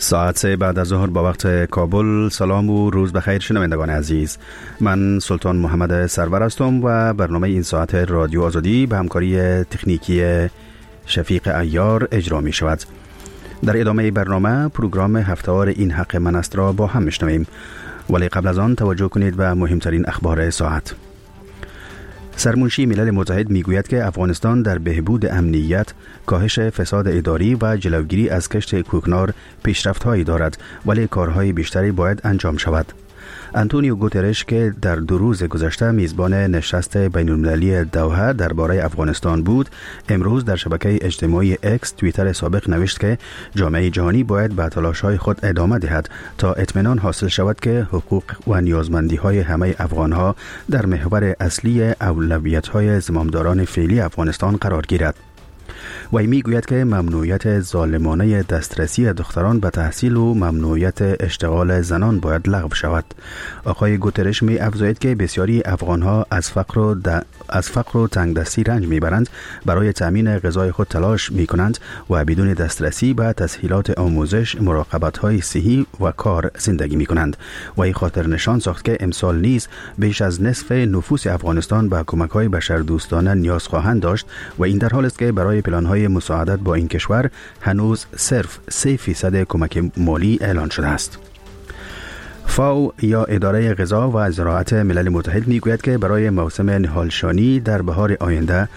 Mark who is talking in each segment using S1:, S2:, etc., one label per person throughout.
S1: ساعت 3 بعد از ظهر با وقت کابل. سلام و روز بخیر شنوندگان عزیز. من سلطان محمد سرور هستم و برنامه این ساعت رادیو آزادی به همکاری تکنیکی شفیق عیار اجرا می شود. در ادامه برنامه پروگرام هفته‌وار این حق من است را با هم میشنویم، ولی قبل از آن توجه کنید به مهمترین اخبار ساعت. سرمنشی ملل متحد میگوید که افغانستان در بهبود امنیت، کاهش فساد اداری و جلوگیری از کشت کوکنار پیشرفت‌هایی دارد، ولی کارهای بیشتری باید انجام شود. آنتونیو گوترش که در 2 روز گذشته میزبان نشست بین‌المللی دوحه درباره افغانستان بود، امروز در شبکه اجتماعی اکس توییتر سابق نوشت که جامعه جهانی باید به تلاش‌های خود ادامه دهد تا اطمینان حاصل شود که حقوق و نیازمندی‌های همه افغان‌ها در محور اصلی اولویت‌های زمامداران فعلی افغانستان قرار گیرد. وی میگوید که ممنوعیت ظالمانه دسترسی دختران به تحصیل و ممنوعیت اشتغال زنان باید لغو شود. آقای گوترش می افزاید که بسیاری افغانها از فقر و تنگدستی رنج میبرند، برای تامین غذای خود تلاش میکنند و بدون دسترسی به تسهیلات آموزش، مراقبت‌های صحی و کار زندگی میکنند. وی خاطر نشان ساخت که امسال نیز بیش از نصف نفوس افغانستان به کمک‌های بشردوستانه نیاز خواهند داشت و این در حال است که برای پلان‌های مساعدت با این کشور هنوز صرف 3% کمک مالی اعلان شده است. فاو یا اداره غذا و زراعت ملل متحد میگوید که برای موسم نهالشانی در بهار آینده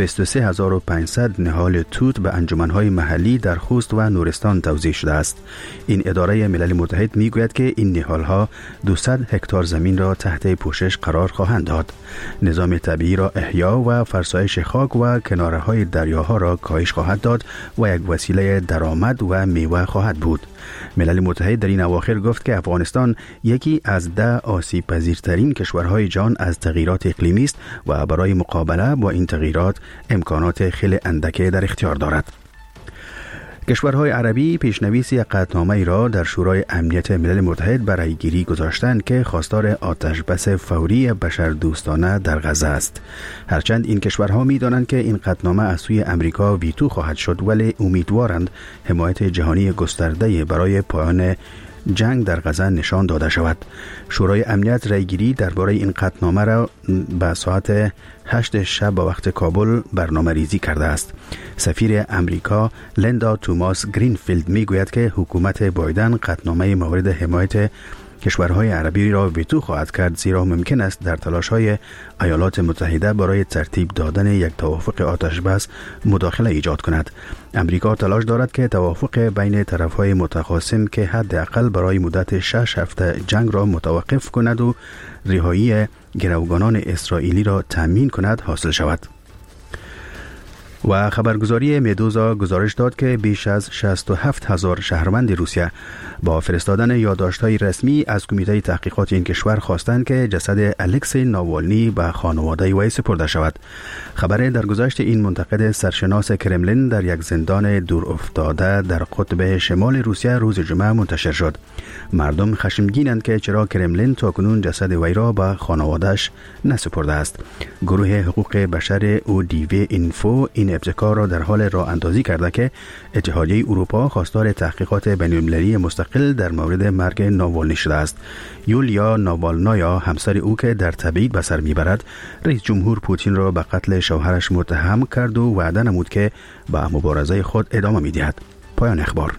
S1: 23500 نهال توت به انجمنهای محلی در خوست و نورستان توزیع شده است. این اداره ملل متحد میگوید که این نهالها 200 هکتار زمین را تحت پوشش قرار خواهند داد. نظام طبیعی را احیا و فرسایش خاک و کناره‌های دریاها را کاهش خواهد داد و یک وسیله درآمد و میوه خواهد بود. ملل متحد در این اواخر گفت که افغانستان یکی از 10 آسیب پذیرترین کشورهای جهان از تغییرات اقلیمی است و برای مقابله با این تغییرات امکانات خیلی اندکی در اختیار دارد. کشورهای عربی پیشنویس قطعنامه‌ای را در شورای امنیت ملل متحد برای گیری گذاشتند که خواستار آتش‌بس فوری بشردوستانه در غزه است. هرچند این کشورها می‌دانند که این قطعنامه از سوی امریکا ویتو خواهد شد، ولی امیدوارند حمایت جهانی گسترده برای پایان جنگ در غزه نشان داده شود. شورای امنیت رایگیری درباره این قطعنامه را به ساعت 8 شب با وقت کابل برنامه ریزی کرده است. سفیر امریکا لیندا توماس گرینفیلد میگوید که حکومت بایدن قطعنامه مورد حمایت کشورهای عربی را ویتو خواهد کرد، زیرا ممکن است در تلاش‌های ایالات متحده برای ترتیب دادن یک توافق آتش‌بس مداخله ایجاد کند. امریکا تلاش دارد که توافق بین طرف‌های متخاصم که حداقل برای مدت 6 هفته جنگ را متوقف کند و رهایی گروگانان اسرائیلی را تامین کند حاصل شود. و خبرگزاری مدوزا گزارش داد که بیش از 67,000 شهروند روسیه با فرستادن یادداشت‌های رسمی از کمیته تحقیقات این کشور خواستند که جسد الکسی ناوالنی به خانواده وی سپرده شود. خبر درگذشت این منتقد سرشناس کرملین در یک زندان دور افتاده در قطب شمال روسیه روز جمعه منتشر شد. مردم خشمگینند که چرا کرملین تاکنون جسد وی را به خانواده‌اش نسپرده است. گروه حقوق بشر ODV اینفو این ابتکار را در حال راه اندازی کرده که اتحادیه اروپا خواستار تحقیقات بین‌المللی مستقل در مورد مرگ ناوالنی شده است. یولیا ناوالنایا همسر او که در تبعید به سر میبرد، رئیس جمهور پوتین را به قتل شوهرش متهم کرد و وعده نمود که به مبارزه خود ادامه میدهد. پایان اخبار.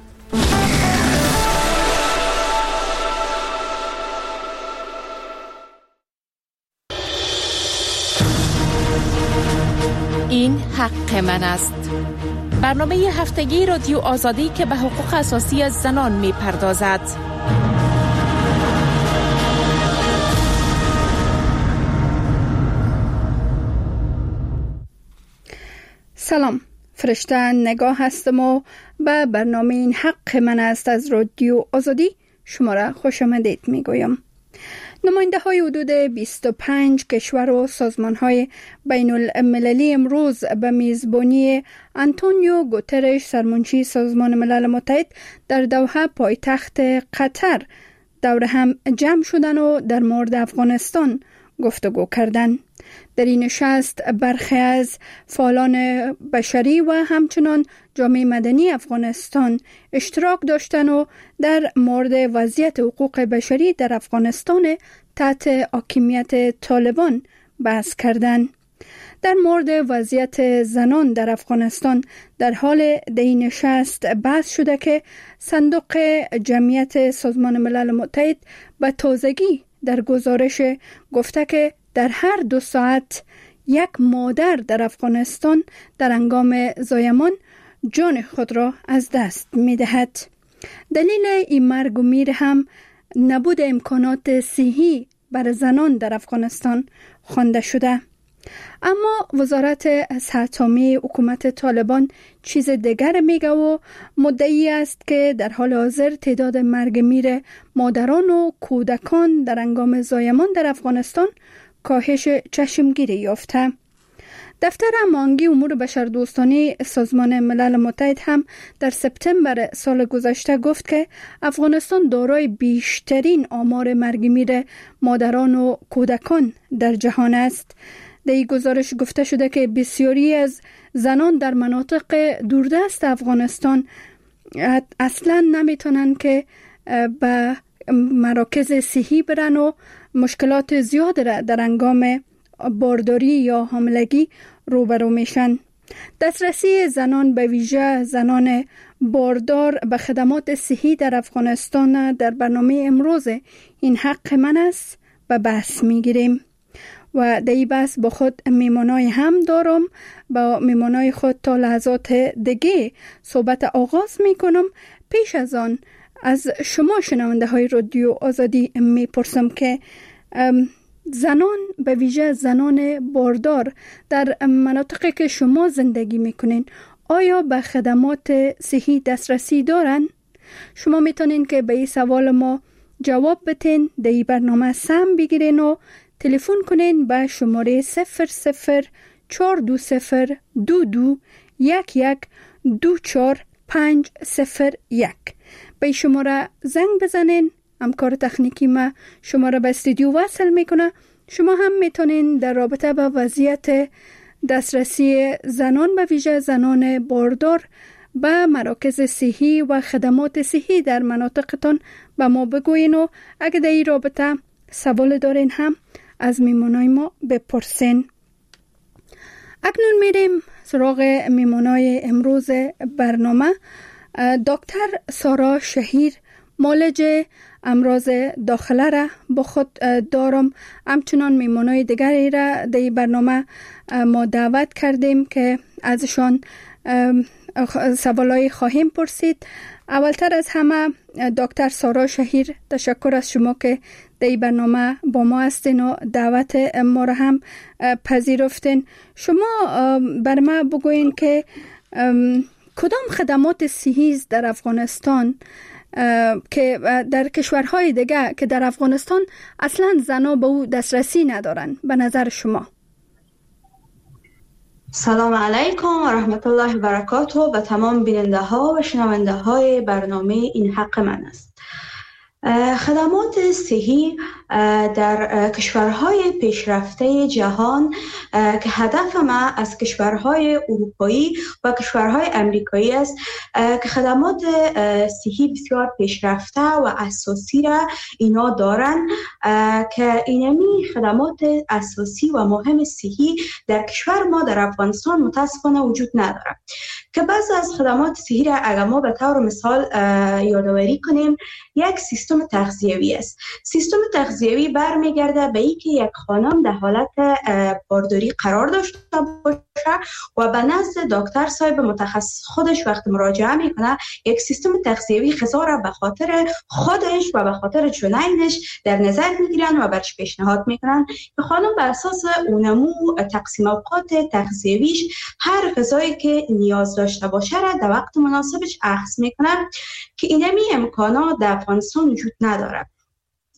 S2: این حق من است. برنامه هفتگی رادیو آزادی که به حقوق اساسی زنان می پردازد.
S3: سلام، فرشته نگاه هستم و به برنامه این حق من است از رادیو آزادی شما را خوش آمدید می گویم. نماینده های حدود 25 کشور و سازمان های بین المللی امروز به میزبانی آنتونیو گوترش سرمنشی سازمان ملل متحد در دوحه پایتخت قطر دور هم جمع شدن و در مورد افغانستان گفتگو کردند. در این نشست برخی از فعالان بشری و همچنان جامعه مدنی افغانستان اشتراک داشتند و در مورد وضعیت حقوق بشری در افغانستان تحت حاکمیت طالبان بحث کردند. در مورد وضعیت زنان در افغانستان در حال این نشست بحث شده که صندوق جمعیت سازمان ملل متحد به تازگی در گزارش گفته که در هر 2 ساعت یک مادر در افغانستان در هنگام زایمان جان خود را از دست می دهد. دلیل این مرگ و میر هم نبود امکانات صحی بر زنان در افغانستان خوانده شده. اما وزارت صحت عامه حکومت طالبان چیز دیگر میگه و مدعی است که در حال حاضر تعداد مرگ میر مادران و کودکان در هنگام زایمان در افغانستان کاهش چشمگیری یافته. دفتر هماهنگی امور بشردوستانه سازمان ملل متحد هم در سپتامبر سال گذشته گفت که افغانستان دارای بیشترین آمار مرگ میر مادران و کودکان در جهان است. در این گزارش گفته شده که بسیاری از زنان در مناطق دوردست افغانستان اصلا نمیتونن که به مراکز صحی برن و مشکلات زیاد را در هنگام بارداری یا حاملگی روبرو میشن. دسترسی زنان به ویژه زنان باردار به خدمات صحی در افغانستان در برنامه امروز این حق من است به بحث میگیریم و در این بحث با خود میمانای هم دارم. با میمانای خود تا لحظات دیگه صحبت آغاز میکنم. پیش از آن از شما شنونده های رادیو آزادی میپرسم که زنان به ویژه زنان باردار در مناطقی که شما زندگی میکنین آیا به خدمات صحی دسترسی دارن؟ شما میتونین که به این سوال ما جواب بتین، در این برنامه سهم بگیرین و تلفن کنین به شماره 004202211201. به شماره زنگ بزنین. همکار تکنیکی ما شما را به استودیو وصل میکنه. شما هم میتونین در رابطه با وضعیت دسترسی زنان به ویژه زنان باردار به مراکز صحی و خدمات صحی در مناطقتان به ما بگوین و اگه در این رابطه سوال دارین هم از میمونای ما بپرسین. اکنون میریم سراغ میمونای امروز برنامه. دکتر سارا شهیر معالج امراض داخله را با خود دارم. همچنان میمونای دیگری را در این برنامه ما دعوت کردیم که ازشان سوالای خواهیم پرسید. اولتر از همه دکتر سارا شهیر، تشکر از شما که در این برنامه با ما هستین و دعوت ما را هم پذیرفتین. شما بر ما بگوین که کدام خدمات صحی در افغانستان که در کشورهای دیگه که در افغانستان اصلا زنا به او دسترسی ندارن به نظر شما؟
S4: سلام علیکم و رحمت الله و برکاته به تمام بیننده ها و شنونده های برنامه این حق من است. خدمات صحی در کشورهای پیشرفته جهان که هدف ما از کشورهای اروپایی و کشورهای امریکایی است که خدمات صحی بسیار پیشرفته و اساسی را اینا دارن که اینمی خدمات اساسی و مهم صحی در کشور ما در افغانستان متاسفانه وجود نداره که بعضی از خدمات صحی را اگر ما به طور مثال یادآوری کنیم، یک سیستم تغذیوی است. سیستم تغذیوی برمیگرده به اینکه یک خانم در حالت بارداری قرار داشته باشه و به نزد دکتر صاحب متخصص خودش وقت مراجعه میکنه یک سیستم تغذیوی غذا را به خاطر خودش و به خاطر جنینش در نظر میگیرن و برش پیشنهاد میکنن که خانم بر اساس اونمو تقسیم اوقات تغذیویش هر غذایی که نیاز داشته باشه را در وقت مناسبش اخذ میکنن که اینمی امکانات در افغانستان وجود نداره.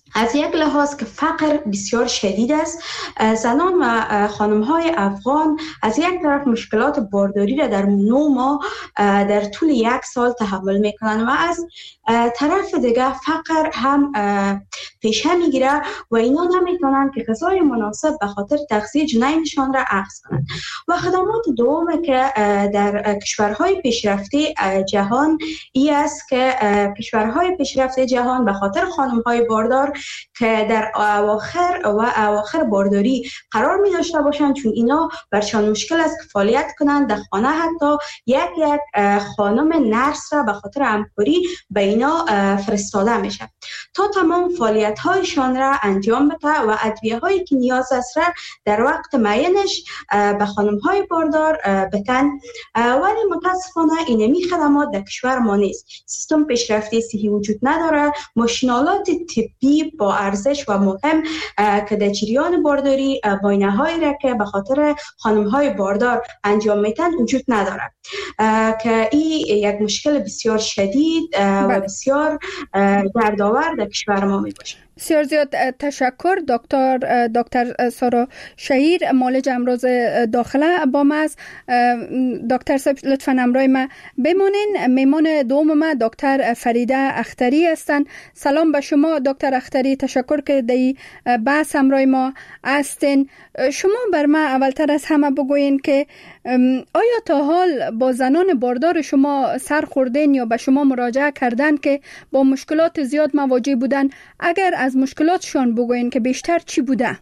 S4: از یک لحاظ که فقر بسیار شدید است، زنان و خانم‌های افغان از یک طرف مشکلات بارداری را در 9 ماه در طول 1 سال تحمل میکنند و از طرف دیگه فقر هم پیشه میگیره و اینا نمیتونن که غذای مناسب به خاطر تغذیه جنینشان را اخذ کنند. و خدمات دوم که در کشورهای پیشرفته جهان ای است که کشورهای پیشرفته جهان به خاطر خانم‌های باردار که در اواخر بارداری قرار می داشته باشند، چون اینا برشان مشکل است که فعالیت کنند در خانه، حتی یک خانم نرس را به خاطر همکاری به اینا فرستاده میشه تا تمام فعالیت هایشان را انجام بده و ادویه هایی که نیاز است را در وقت معینش به خانم های باردار بتن. ولی متاسفانه اینمی خدمات در کشور ما نیست. سیستم پیشرفته صحی وجود نداره، ماشینالات طبی با ارزش و مهم که در جریان بارداری معاینه هایی را که به خاطر خانم های باردار انجام میتن وجود نداره، که این یک مشکل بسیار شدید و بسیار دردآور در کشور ما می باشه.
S3: بسیار زیاد تشکر دکتر سارا شهیر، معالج امراض داخله با ما است. دکتر صاحب لطفاً همراه ما بمانین. میمان دوم ما دکتر فریده اختری هستند. سلام به شما دکتر اختری، تشکر که در بحث همراه ما هستین. شما بر ما اولتر از همه بگوین که آیا تا حال با زنان باردار شما سر خوردین یا به شما مراجعه کردن که با مشکلات زیاد مواجه بودن؟ اگر از مشکلاتشان بگوین که بیشتر چی بوده؟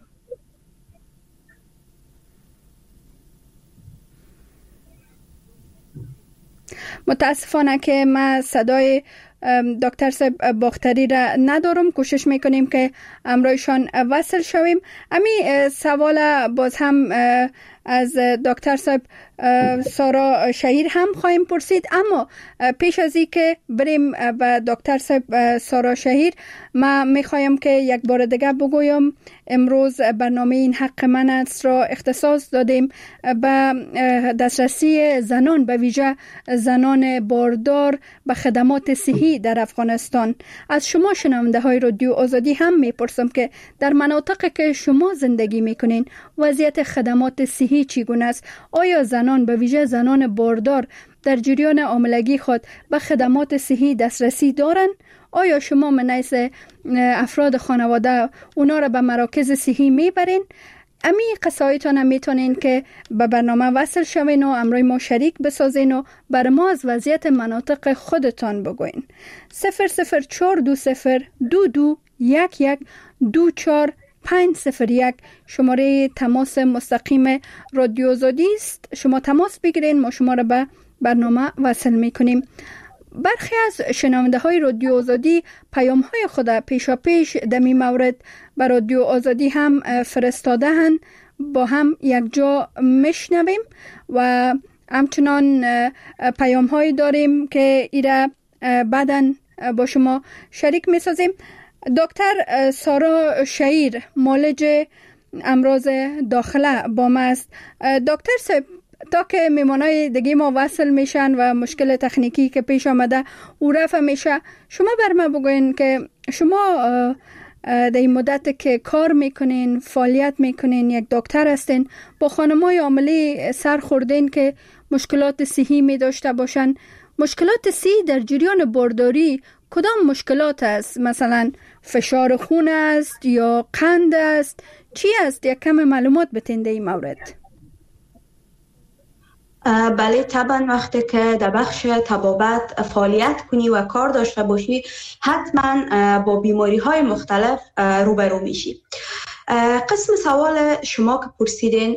S3: متاسفانه که ما صدای دکتر صاحب باختری را ندارم، کوشش میکنیم که امروزشان وصل شویم. امی سوال باز هم از دکتر صاحب سارا شهیر هم خواهیم پرسید، اما پیش از این که بریم به دکتر صاحب سارا شهیر، ما میخوایم که یک بار دیگه بگویم امروز برنامه این حق من است را اختصاص دادیم به دسترسی زنان، به ویژه زنان باردار به خدمات صحی در افغانستان. از شما شنونده های رادیو آزادی هم میپرسم که در مناطقی که شما زندگی میکنین وضعیت خدمات صحی چگونه است؟ آیا زنان به ویژه زنان باردار در جریان حاملگی خود به خدمات صحی دسترسی دارند؟ آیا شما من حیث افراد خانواده اونا را به مراکز صحی میبرین؟ امی قصایتان هم میتونین که به برنامه وصل شوین و امروی ما شریک بسازین و بر ما از وضعیت مناطق خودتان بگوین. 0022211240501 شماره تماس مستقیم رادیو آزادی است. شما تماس بگیرین، ما شما را به برنامه وصل میکنیم. برخی از شنونده های رادیو آزادی پیام های خود پیشا پیش دمی مورد بر رادیو آزادی هم فرستاده هن، با هم یک جا میشنویم و همچنان پیام هایی داریم که ایره بعداً با شما شریک میسازیم. دکتر سارا شهیر، معالج امراض داخله با ما است. دکتر صاحب، تا که میمانای دیگه ما وصل میشن و مشکل تکنیکی که پیش آمده او رفع میشه، شما بر ما بگوین که شما در این مدت که کار میکنین، فعالیت میکنین، یک دکتر هستین، با خانمای حامله سر خوردین که مشکلات صحی می داشته باشن. مشکلات صحی در جریان بارداری کدام مشکلات است؟ مثلا فشار خون است یا قند است؟ چی است؟ یک کم معلومات بتین در این مورد.
S4: بله، طبعا وقتی که در بخش طبابت فعالیت کنی و کار داشته باشی حتما با بیماری های مختلف روبرو میشی. قسم سوال شما که پرسیدین،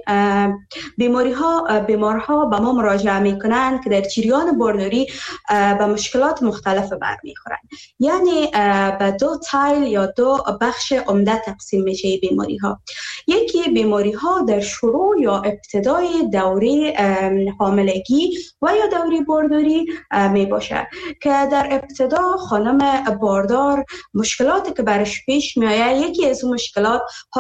S4: بیمارها به ما مراجعه میکنند که در جریان بارداری به مشکلات مختلف برمیخورند. یعنی به دو تایل یا دو بخش عمده تقسیم میشه بیماری ها. یکی بیماری ها در شروع یا ابتدای دوره حاملگی و یا دوره بارداری می باشه که در ابتدا خانم باردار مشکلاتی که برش پیش می آید، یکی از اون مشکلات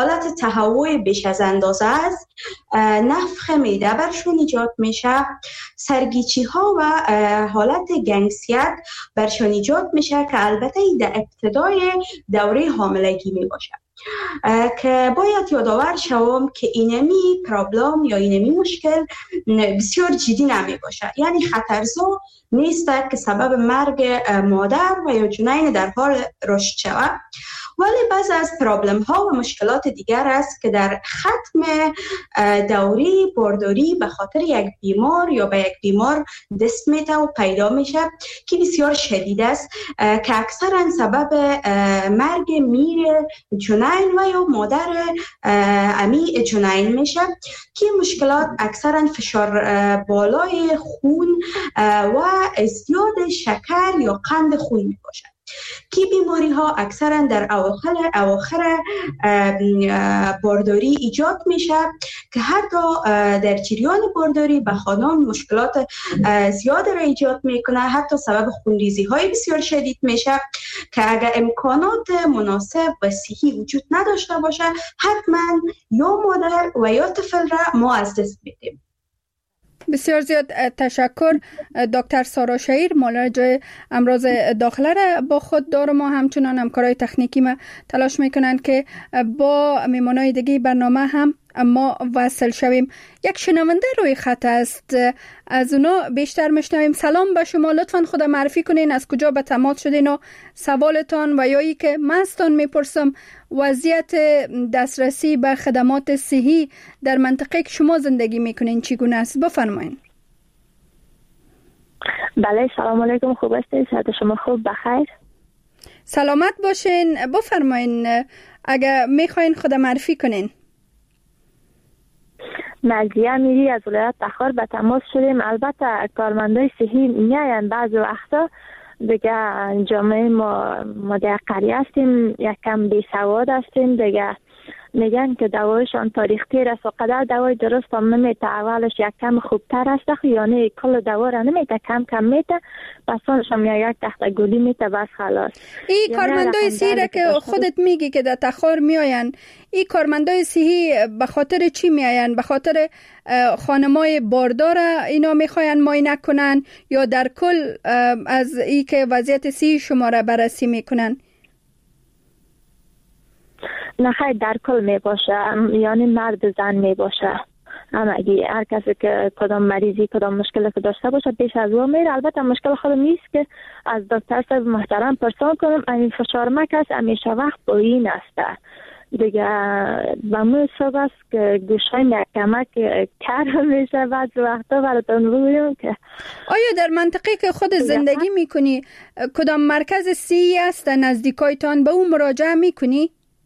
S4: حالت تهوع بیش از اندازه است، نفخ معده برشون ایجاد میشه، سرگیچی ها و حالت گنگسیت برشون ایجاد میشه که البته در ابتدای دوره حاملگی می باشه. که باید یادآور شوم که اینمی پرابلم یا اینمی مشکل بسیار جدی نمی باشه، یعنی خطرزا نیست که سبب مرگ مادر و یا جنین در حال رشد شود، ولی بعضی از پرابلم ها و مشکلات دیگر است که در ختم دوره بارداری به خاطر یک بیمار یا به یک بیمار دست میده و پیدا میشه که بسیار شدید است، که اکثرا سبب مرگ میر جنین و یا مادر امی جنین میشه، که مشکلات اکثرا فشار بالای خون و ازدیاد شکر یا قند خون می باشد، که بیماری ها اکثرا در اواخر بارداری ایجاد میشه، که حتی در جریان بارداری به خانم مشکلات زیاد را ایجاد میکنه، حتی سبب خونریزی های بسیار شدید میشه که اگر امکانات مناسب و صحی وجود نداشته باشه حتما یا مادر و یا طفل را ما از دست میدیم.
S3: بسیار زیاد تشکر دکتر سارا شهیر، معالج امراض داخله را با خود دارم و همچنان همکارای تکنیکی ما تلاش میکنن که با میمانای دیگه برنامه هم ما وصل شویم. یک شنونده روی خط است، از اونا بیشتر میشنویم. سلام به شما، لطفاً خود معرفی کنین، از کجا به تماس شدین و سوالتان و یا ای که من ازتان میپرسم وضعیت دسترسی به خدمات صحی در منطقه که شما زندگی میکنین چگونه است؟ بفرمایین.
S5: بله، سلام علیکم، خوب هستید؟ صحت شما خوب؟ بخیر؟
S3: سلامت باشین. بفرمایین اگر میخواین خود معرفی کنین.
S5: نازیه میری از ولایت تخار به تماس شدیم. البته کارمندای صحی میاین بعضی وقتا دیگه جامعه ما در قریه هستیم، یک کم بی سواد هستیم دیگه، میگن که دوایشان تاریخ تیر است و قدر دوای درست هم نمیته، اولش یک کم خوبتر است، یعنی کل دوا را نمیته، کم کم میته، بسانشم یک تخت گلی میته، بس خلاص.
S3: این کارمندای صحی که خودت میگی که در تخار میاین، این کارمندای صحی به خاطر چی میاین؟ به خاطر خانمای باردار اینا میخواین معاینه کنن یا در کل از ای که وضعیت صحی شما را بررسی میکنن؟
S5: نه خیلی در کل می باشه، یعنی مرد زن می باشه، همگی هر کسی که کدام مریضی کدام مشکلی که داشته باشه پیش از او میره. البته مشکل خودم نیست که از دکتر صاحب محترم پرسان کنم، این فشار مکس همیشه وقت با این است دیگه، و مو حساب است که گوشای محکمه که کار میشه بعض وقتا براتون بگویم که
S3: آیا در منطقه که خود زندگی میکنی کدام مرکز صحی است نزدیکایتان، به اون مراجعه میکنی؟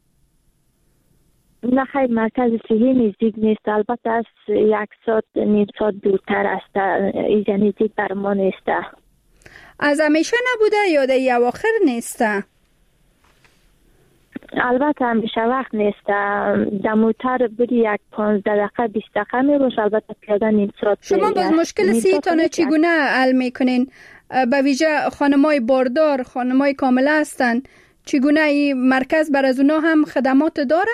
S5: نه خیلی مرکز صحی نزدیک نیست، البته از 1 ساعت نیم ساعت دورتر است، اینجا نزدیک بر ما نیست.
S3: از همیشه نبوده یا در اواخر نیست؟
S5: البته همیشه وقت نیست، دموتر بری یک 15 دقیقه 20 دقیقه می باشه، البته پیاده نیم ساعت.
S3: شما باز مشکل صحیتان چگونه حل میکنین؟ به ویژه خانمای باردار، خانمای کامله هستن، چگونه این مرکز بر از اونا هم خدمات داره؟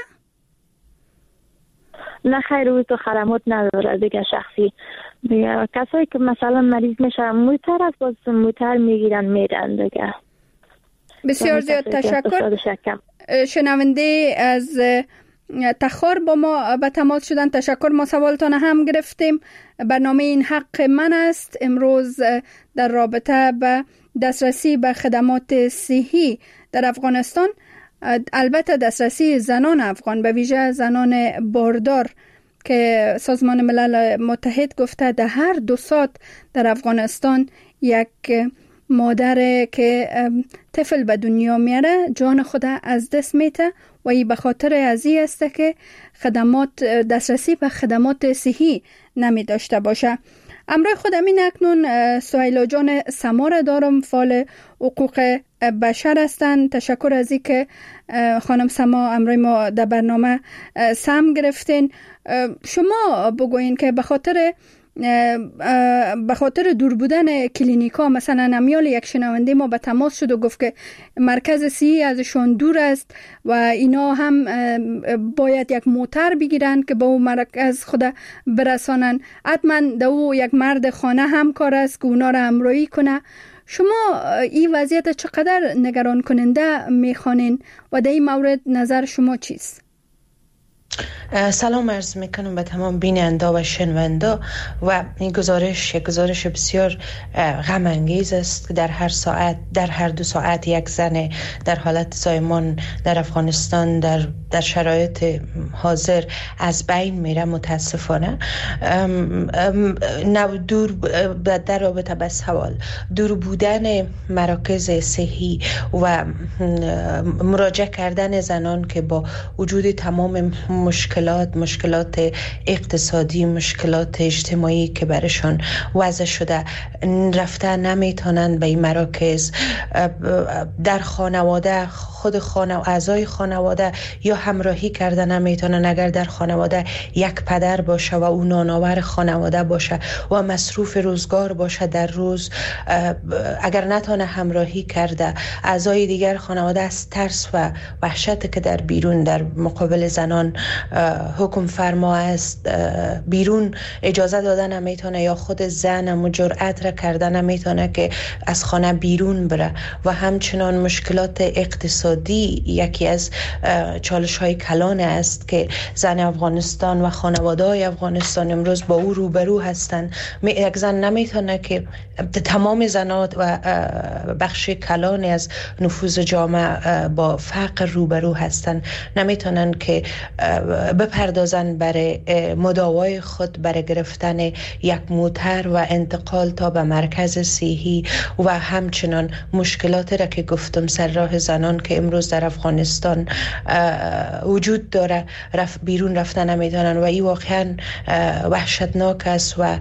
S5: نه خیر، روی تو خدمات نداره دیگه شخصی. دیگه کسایی که مثلا مریض میشن موتر از باز موتر میگیرن میرن دیگه.
S3: بسیار زیاد تشکر. شنونده از تخار با ما به تماس شدن، تشکر. ما سوالتان هم گرفتیم. برنامه این حق من است امروز در رابطه به دسترسی به خدمات صحی در افغانستان، البته دسترسی زنان افغان به ویژه زنان باردار که سازمان ملل متحد گفته در هر 2 ساعت در افغانستان یک مادر که طفل به دنیا میاره جان خود از دست میته و این به خاطر ازی است که دسترسی به خدمات صحی نمی داشته باشه. امروز خودم این اکنون سهیلا جان سمار دارم، فعال حقوق بشر هستند. تشکر از این که خانم سما امروز ما در برنامه سهم گرفتین. شما بگوین که به خاطر به خاطر دور بودن کلینیکا، مثلا امیال یک شنونده ما به تماس شد و گفت که مرکز صحی ازشون دور است و اینا هم باید یک موتر بگیرن که به اون مرکز خود برسانن. حتما دو یک مرد خانه هم کار است که اونا را همراهی کنه. شما این وضعیت چقدر نگران کننده میخوانین و در این مورد نظر شما چیست؟
S6: سلام عرض میکنم به تمام بیننده و شنونده. و این گزارش بسیار غم انگیز است که در هر 2 ساعت یک زن در حالت زایمان در افغانستان در شرایط حاضر از بین میره. متاسفانه در رابطه با سوال دور بودن مراکز صحی و مراجعه کردن زنان که با وجود تمام مشکلات اقتصادی، مشکلات اجتماعی که برشان وضع شده، رفته نمیتونن به این مراکز. در خانواده اعضای خانواده یا همراهی کردن نمیتونن. اگر در خانواده یک پدر باشه و اون نانآور خانواده باشه و مصروف روزگار باشه در روز، اگر نتونه همراهی کرده اعضای دیگر خانواده، از ترس و وحشت که در بیرون در مقابل زنان حکم فرما است، بیرون اجازه دادن نمیتونه یا خود زن جرأت را کردن نمیتونه که از خانه بیرون بره. و همچنان مشکلات اقتصادی یکی از چالش های کلان است که زن افغانستان و خانواده های افغانستان امروز با او روبرو هستند. یک زن نمیتونه که تمام زنات و بخش کلان از نفوذ جامعه با فقر روبرو هستند، نمیتونن که بپردازن برای مداوای خود، برای گرفتن یک موتر و انتقال تا به مرکز صحی. و همچنان مشکلاتی را که گفتم سر راه زنان که امروز در افغانستان وجود داره، بیرون رفتن نمیتونن و این واقعا وحشتناک است و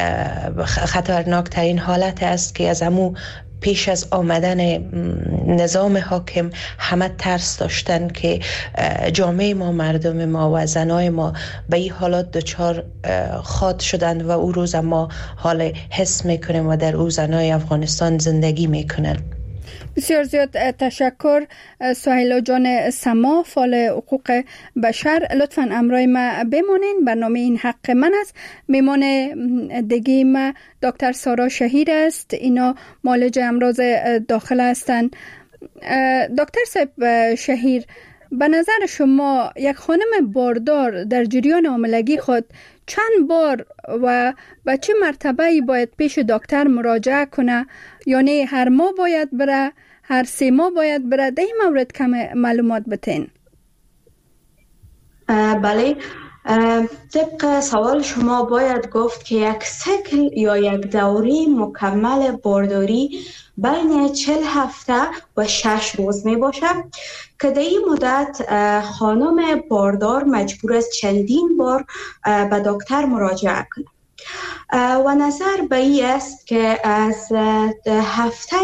S6: خطرناک ترین حالت است که از امو پیش از آمدن نظام حاکم همه ترس داشتن که جامعه ما، مردم ما و زنای ما به این حالات دچار خاط شدند و او روز ما حال حس میکنیم و در او زنای افغانستان زندگی میکنن.
S3: بسیار زیاد تشکر سهیلا جان سما، فعال حقوق بشر. لطفاً همراه ما بمانین. برنامه این حق من است. میمان دیگه ما دکتر سارا شهیر است. اینا معالج امراض داخله هستند. دکتر صاحب شهیر، به نظر شما یک خانم باردار در جریان حاملگی خود چند بار و به چه مرتبه باید پیش دکتر مراجعه کنه؟ یعنی هر ماه باید بره، هر 3 ماه باید بره؟ در این مورد کم معلومات بتین.
S4: بله، طبق سوال شما باید گفت که یک سیکل یا یک دوره مکمل بارداری بین 40 هفته و 6 روز می باشد که در این مدت خانم باردار مجبور است چندین بار به دکتر مراجعه کنه. و نظر به این است که از هفته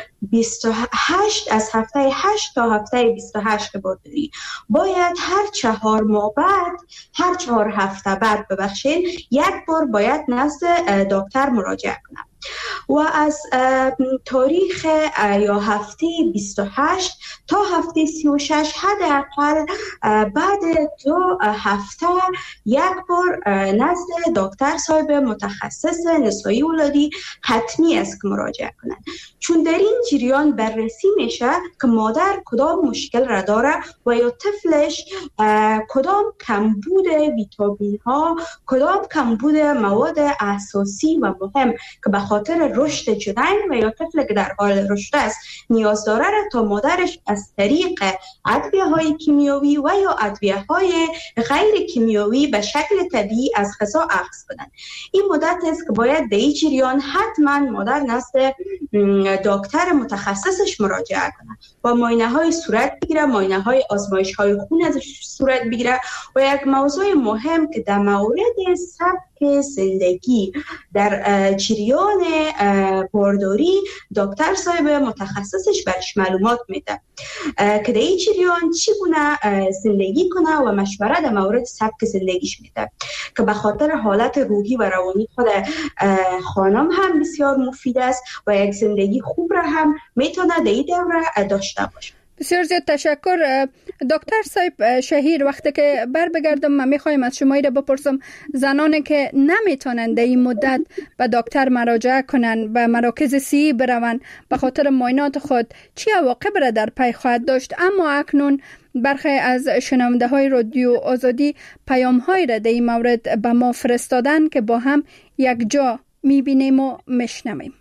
S4: 8 تا هفته 28 بارداری باید هر 4 ماه بعد، هر 4 هفته بعد یک بار باید نزد دکتر مراجعه کنم. و از تاریخ یا هفته 28 تا هفته 36 حداقل بعد 2 هفته یک بار نزد دکتر صاحب متخصص نسایی ولادی حتمی است که مراجعه کنند، چون در این جریان بررسی میشه که مادر کدام مشکل را داره و یا طفلش کدام کمبود ویتامین ها، کدام کمبود مواد اساسی و مهم که به خاطر رشد جنین و یا طفل که در حال رشد است نیاز داره را تا مادرش از طریق ادویه‌های کیمیاوی و یا ادویه‌های غیر کیمیاوی به شکل طبیعی از غذا اخذ کنند. این مدت است که باید در این جریان حتما مادر نزد دکتر متخصصش مراجعه کنه و معاینه‌های صورت بگیره، معاینه‌های آزمایش‌های خون ازش صورت بگیره. و یک موضوع مهم که در مورد سبک زندگی در جریان بارداری دکتر صاحب متخصصش برش معلومات میده که در این جریان چگونه زندگی کنه و مشوره در مورد سبک زندگیش میده که به خاطر حالت روحی و روانی خود خانم هم بسیار مفید است و یک زندگی خوب را هم میتونه در این دوره داشته باشه.
S3: بسیار زیاد تشکر دکتر صاحب شهیر. وقتی که بگردم من میخوایم از شما را بپرسم، زنانی که نمیتونن در این مدت به دکتر مراجعه کنن، به مراکز صحی برون به خاطر معاینات خود، چه عواقب را در پی خواهد داشت؟ اما اکنون برخی از شنونده های رادیو آزادی پیام های را در این مورد به ما فرستادن که با هم یک جا میبینیم و میشنویم.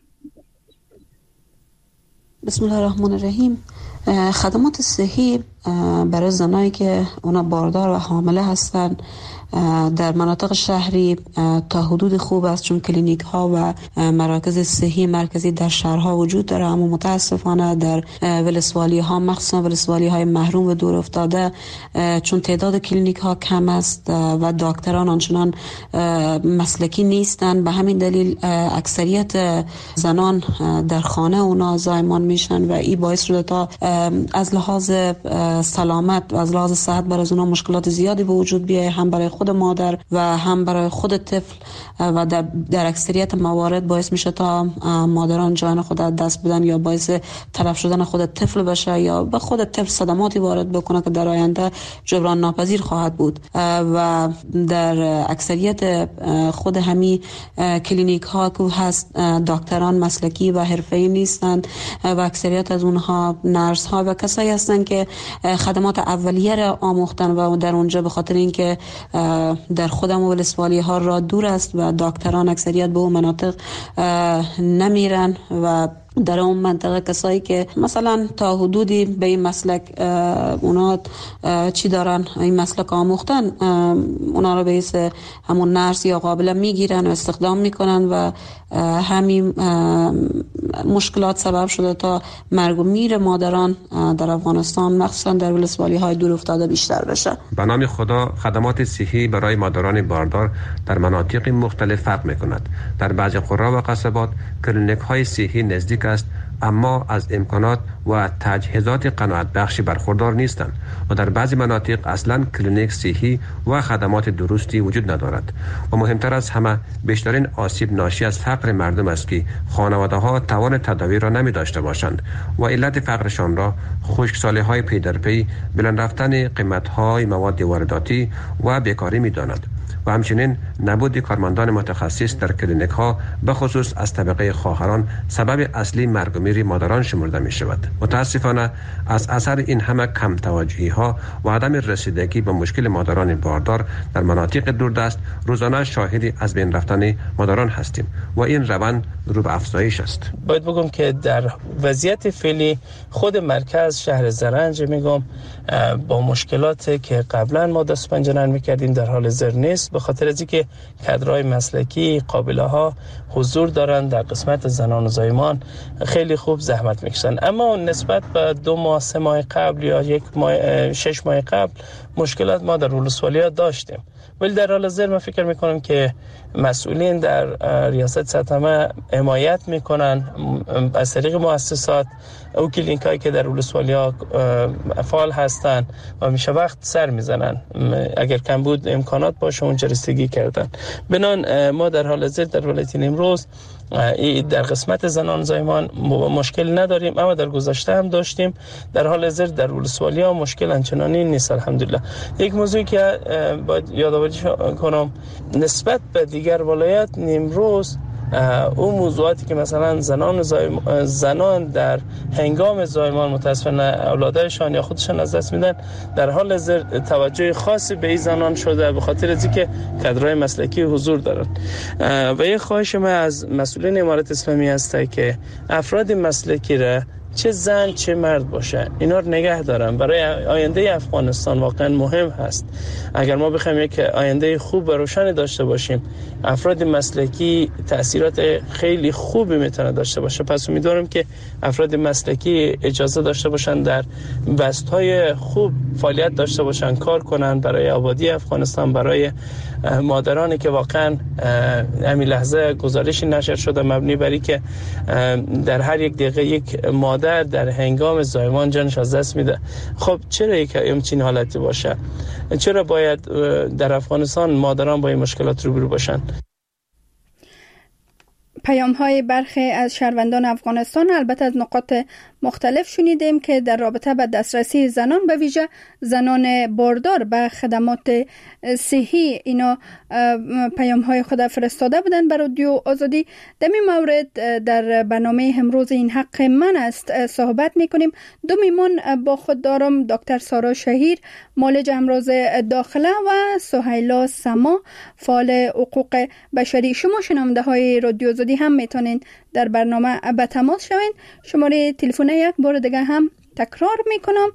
S7: بسم الله الرحمن الرحیم. خدمات صحی برای زنایی که اونا باردار و حامله هستن در مناطق شهری تا حدود خوب است، چون کلینیک ها و مراکز صحی مرکزی در شهرها وجود داره، اما متاسفانه در ولسوالی ها، مخصوصا ولسوالی های محروم و دور افتاده، چون تعداد کلینیک ها کم است و دکتران آنچنان مسلکی نیستن، به همین دلیل اکثریت زنان در خانه اونا زایمان میشن و این باعث شده تا از لحاظ سلامت و از لحاظ صحت برای اونا مشکلات زیادی به وجود بیاید، هم برای خود مادر و هم برای خود طفل، و در اکثریت موارد باعث میشه تا مادران جان خود از دست بدن یا باعث تلف شدن خود طفل بشه یا به خود طفل صدماتی وارد بکنه که در آینده جبران ناپذیر خواهد بود. و در اکثریت خود همین کلینیک ها که هست دکتران مسلکی و حرفه‌ای نیستند و اکثریت از اونها نرس ها و کسایی هستند که خدمات اولیه را آموختن و در اونجا به خاطر اینکه در خودم و ولسوالی ها را دور است و دکتران اکثریت به اون مناطق نمیرن و در اون منطقه کسایی که مثلا تا حدودی به این مسلک اونا چی دارن این مسلک آموختن، اونا رو به حیث همون نرس یا قابله میگیرن و استخدام میکنن و همین مشکلات سبب شده تا مرگ و میر مادران در افغانستان مخصوصا در ولسوالی های دور افتاده بیشتر بشه.
S8: به نام خدا خدمات صحی برای مادران باردار در مناطق مختلف فرق میکند. در بعضی قرا و قصبات کلینیک های صحی نزدیک است، اما از امکانات و تجهیزات قناعت بخشی برخوردار نیستند و در بعضی مناطق اصلا کلینیک صحی و خدمات درستی وجود ندارد. و مهمتر از همه بیشترین آسیب ناشی از فقر مردم است که خانواده ها توان تداوی را نمی داشته باشند و علت فقرشان را خشکسالی های پی در پی، بلند رفتن قیمت های مواد وارداتی و بیکاری می داند. و همچنین نبود کارمندان متخصص در کلینیک ها به خصوص از طبقه خواهران سبب اصلی مرگ و میر مادران شمرده می شود. متاسفانه از اثر این همه کم توجهی ها و عدم رسیدگی به مشکل مادران باردار در مناطق دوردست روزانه شاهدی از بین رفتن مادران هستیم و این روند رو به افزایش است.
S9: باید بگم که در وضعیت فعلی خود مرکز شهر زرنج میگم با مشکلاتی که قبلا ما دست پنجه نرم می‌کردیم در حال زر نیست، به خاطر از اینکه کادرهای مسلکی قابله ها حضور دارن در قسمت زنان و زایمان خیلی خوب زحمت میکشن. اما نسبت به 2 ماه 3 ماه قبل یا 1 ماه 6 ماه قبل مشکلات ما در ولسوالی‌ها داشتیم، ولی در حال حاضر من فکر میکنم که مسئولین در ریاست سطح حمایت میکنن از طریق مؤسسات او کلینیکایی که در ولسوالی‌ها فعال هستن و میشه وقت سر میزنن، اگر کم بود امکانات باشه اونجا رسیدگی کردن. بنان ما در حال حاضر در ولایت نیمروز در قسمت زنان زایمان مشکل نداریم، اما در گذشته هم داشتیم. در حال حاضر در ولسوالی‌ها مشکل آنچنانی نیست الحمدلله. یک موضوعی که باید یادآوری کنم نسبت به دیگر ولایات نیمروز، اون موضوعاتی که مثلا زنان در هنگام زایمان متاسفانه اولادایشان یا خودشان از دست میدن، در حال حاضر توجه خاصی به این زنان شده به خاطر از اینکه کادرهای مسلکی حضور دارن. و یه خواهش من از مسئولین امارت اسلامی هسته که افراد مسلکی را چه زن چه مرد باشه اینا رو نگه دارن، برای آینده افغانستان واقعا مهم هست. اگر ما بخوایم یک آینده خوب و روشن داشته باشیم، افراد مسلکی تأثیرات خیلی خوبی میتونه داشته باشه. پس امیدوارم که افراد مسلکی اجازه داشته باشن در بست‌های خوب فعالیت داشته باشن، کار کنن برای آبادی افغانستان، برای مادرانی که واقعا همین لحظه گزارشی نشر شده مبنی بر اینکه در هر یک دقیقه یک مادر در هنگام زایمان جانش از دست میده. خب چرا یک همچین حالتی باشه؟ چرا باید در افغانستان مادران با این مشکلات روبرو باشن؟
S3: پیام های برخی از شهروندان افغانستان البته از نقاط مختلف شنیدیم که در رابطه با دسترسی زنان به ویژه زنان باردار به خدمات صحی اینا پیام های خود فرستاده بودن بر رادیو آزادی. در این مورد در برنامه امروز این حق من است صحبت میکنیم. دو میمون با خود دارم، دکتر سارا شهیر معالج امراض داخله و سهیلا سما فعال حقوق بشری. شما شنونده های رادیو آزادی هم میتونین در برنامه به تماس شوین. شماره تلفن یک بار دیگه هم تکرار میکنم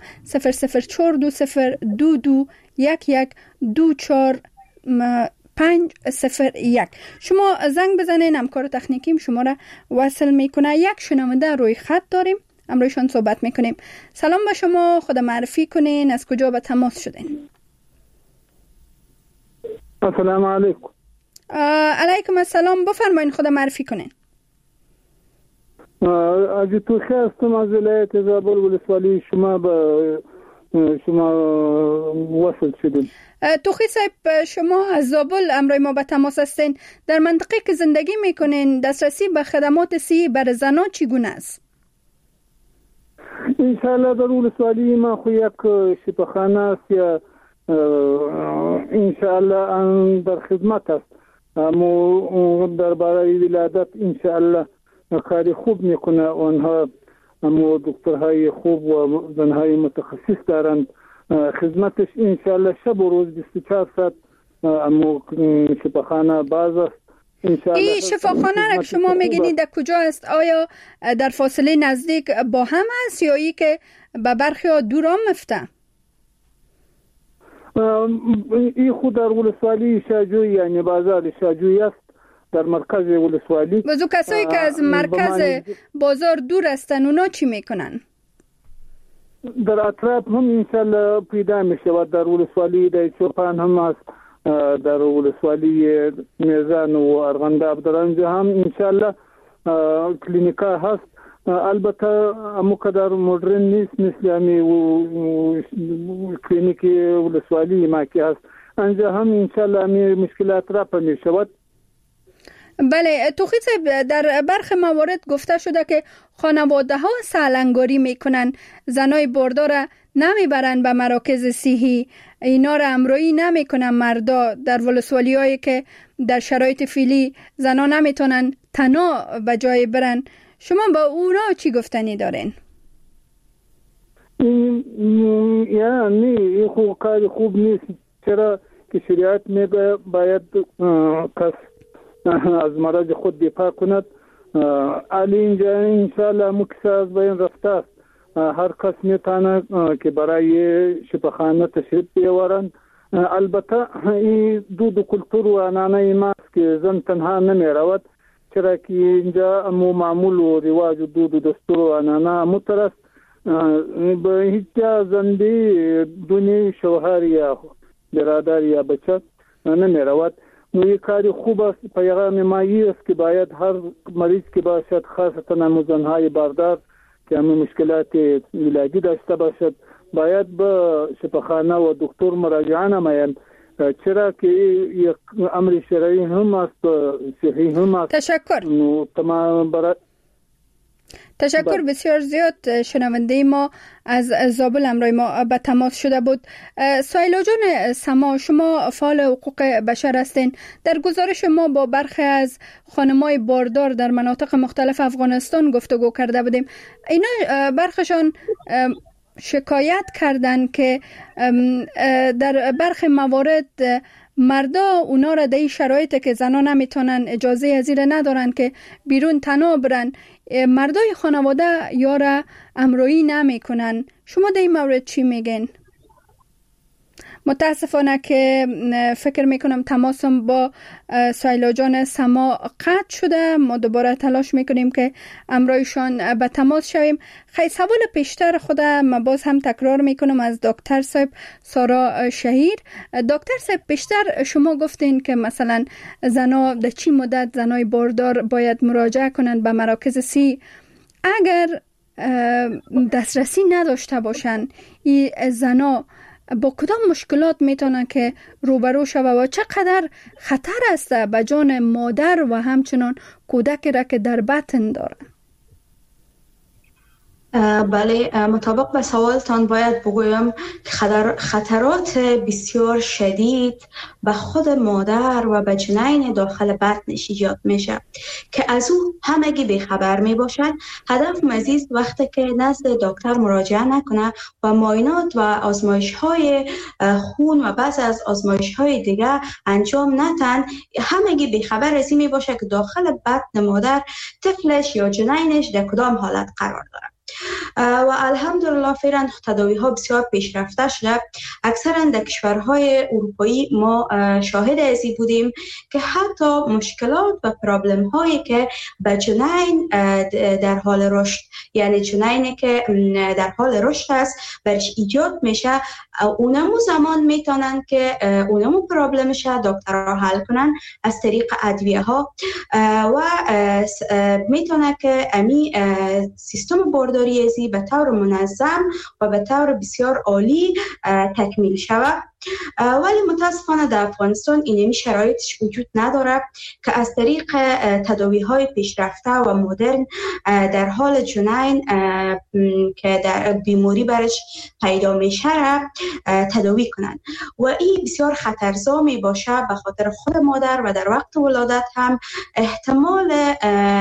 S3: 0042221224501. شما زنگ بزنین، همکار تکنیکیم شما را وصل میکنه. یک شنونده روی خط داریم، امروزشان صحبت میکنیم. سلام به شما، خود معرفی کنین، از کجا به تماس شدین؟
S10: السلام علیکم.
S3: علیکم السلام، بفرمایین خود معرفی کنین.
S10: از توخی هستم از ولایت زابل ولسوالی شما وصل شدیم.
S3: توخی صاحب، شما از زابل امروز ما به تماس هستین. در منطقه که زندگی میکنین دسترسی به خدمات صحی برای زنان چگونه است؟
S10: انشاءالله در ولسوالی ما خو یک شفاخانه است یا انشاءالله در خدمت است. اما درباره ولادت انشاءالله کاری خوب میکنه. آنها اما دکترهای خوب و زنهای متخصص دارند. خدمتش انشاءالله شب و روز 24 ساعت. اما شفاخانه باز است.
S3: این شفاخانه را که شما میگینید در کجا است؟ آیا در فاصله نزدیک با هم است یا ای که به برخی ها دور هم مفته؟
S10: این خود در ولسوالی شاجوی یعنی بازار شاجوی است در مرکز ولسوالی.
S3: بزو کسایی که از مرکز بازار دور هستن اونا چی میکنن؟
S10: در اطراف هم انشالله پیدا میشه و در ولسوالی در چوپان هم هست، در ولسوالی میزان و ارغنداب در آنجا هم انشالله کلینیکا هست. البته مقدار مدرن نیست مثل همی کلینیک ولسوالی ما که هست. آنجا هم انشالله همی مشکلات رفع می شود.
S3: بله، توخی صاحب، در برخی موارد گفته شده که خانواده ها سالنگاری میکنن، زنای باردار نمیبرن به مراکز صحی، اینا را امرویی نمیکنن مردا در ولسوالی هایی که در شرایط فعلی زنا نمیتونن تنها به جای برن. شما با اونا چی گفتنی دارین؟
S10: یعنی این خوب کاری خوب نیست. چرا که شریعت میگه باید کس از مرض خود دفاع کند. علی اینجا انشاءالله مکس از بین رفته است. هر کس میتونه که برای شفاخانه تشریف بیاورند. البته این دود و کلتور و عنعنه ماست که زن تنها نمی رود، چرا که اینجا معمول و رواج و دود و دستور و عنعنه مترست. به هیچ جا زندی دونی شوهر یا برادر یا بچه نمی رود. نوی کاری خوب است. پیغام مایی است که باید هر مریض که باشد، خاصتا زنهای باردار که همه مشکلات ولادی داشته باشد، باید به شفاخانه و دکتر مراجعه نمایند، چرا که یک امر شرعی هم است، صحی هم است.
S3: تشکر.
S10: تمام
S3: تشکر بسیار زیاد. شنونده ما از زابل امروز ما به تماس شده بود. سهیلا جان سما، شما فعال حقوق بشر هستین. در گزارش ما با برخی از خانمای باردار در مناطق مختلف افغانستان گفتگو کرده بودیم. اینا برخشان شکایت کردن که در برخی موارد مردا اونا را در این شرایط که زنا نمیتونن اجازه از این ندارن که بیرون تنها برن، مردای خانواده یا را امرویی نمیکنن. شما در این مورد چی میگن؟ متاسفانه که فکر میکنم تماسم با سایلا جان سما قطع شده. ما دوباره تلاش میکنیم که امرایشان به تماس شویم. خیلی سوال پیشتر خودم ما باز هم تکرار میکنم از دکتر صاحب سارا شهیر. دکتر صاحب پیشتر شما گفتین که مثلا زنا در چی مدت زنای باردار باید مراجعه کنند به مراکز صحی اگر دسترسی نداشته باشن. این زنا با کدام مشکلات میتونن که روبرو شوه و چقدر خطر است به جان مادر و همچنان کودکی را که در بطن داره؟
S4: بله، مطابق به سوالتان باید بگویم که خطرات بسیار شدید به خود مادر و به جنین داخل بطنش ایجاد میشه که از او همگی بیخبر می باشد. هدف مزید وقتی که نزد دکتر مراجعه نکنه و معاینات و آزمایش های خون و بعض از آزمایش های دیگه انجام نتن، همگی بیخبر از این می باشه که داخل بطن مادر طفلش یا جنینش در کدام حالت قرار داره. و الحمدلله فعلا تداوی ها بسیار پیشرفته شده. اکثرا در کشورهای اروپایی ما شاهد ازی بودیم که حتی مشکلات و پرابلم هایی که به جنین در حال رشد، یعنی جنینی که در حال رشد است برش ایجاد میشه، اونمو زمان میتونن که اونمو پرابلمش دکترها حل کنن از طریق ادویه ها و میتونه که امی سیستم بارداری ازی به طور منظم و به طور بسیار عالی تکمیل شود. ولی متاسفانه در افغانستان اینمی شرایطش وجود نداره که از طریق تداوی های پیشرفته و مدرن در حال جنین که در بیماری برش پیدا میشه تداوی کنند و این بسیار خطرزا می باشه به خاطر خود مادر و در وقت ولادت هم احتمال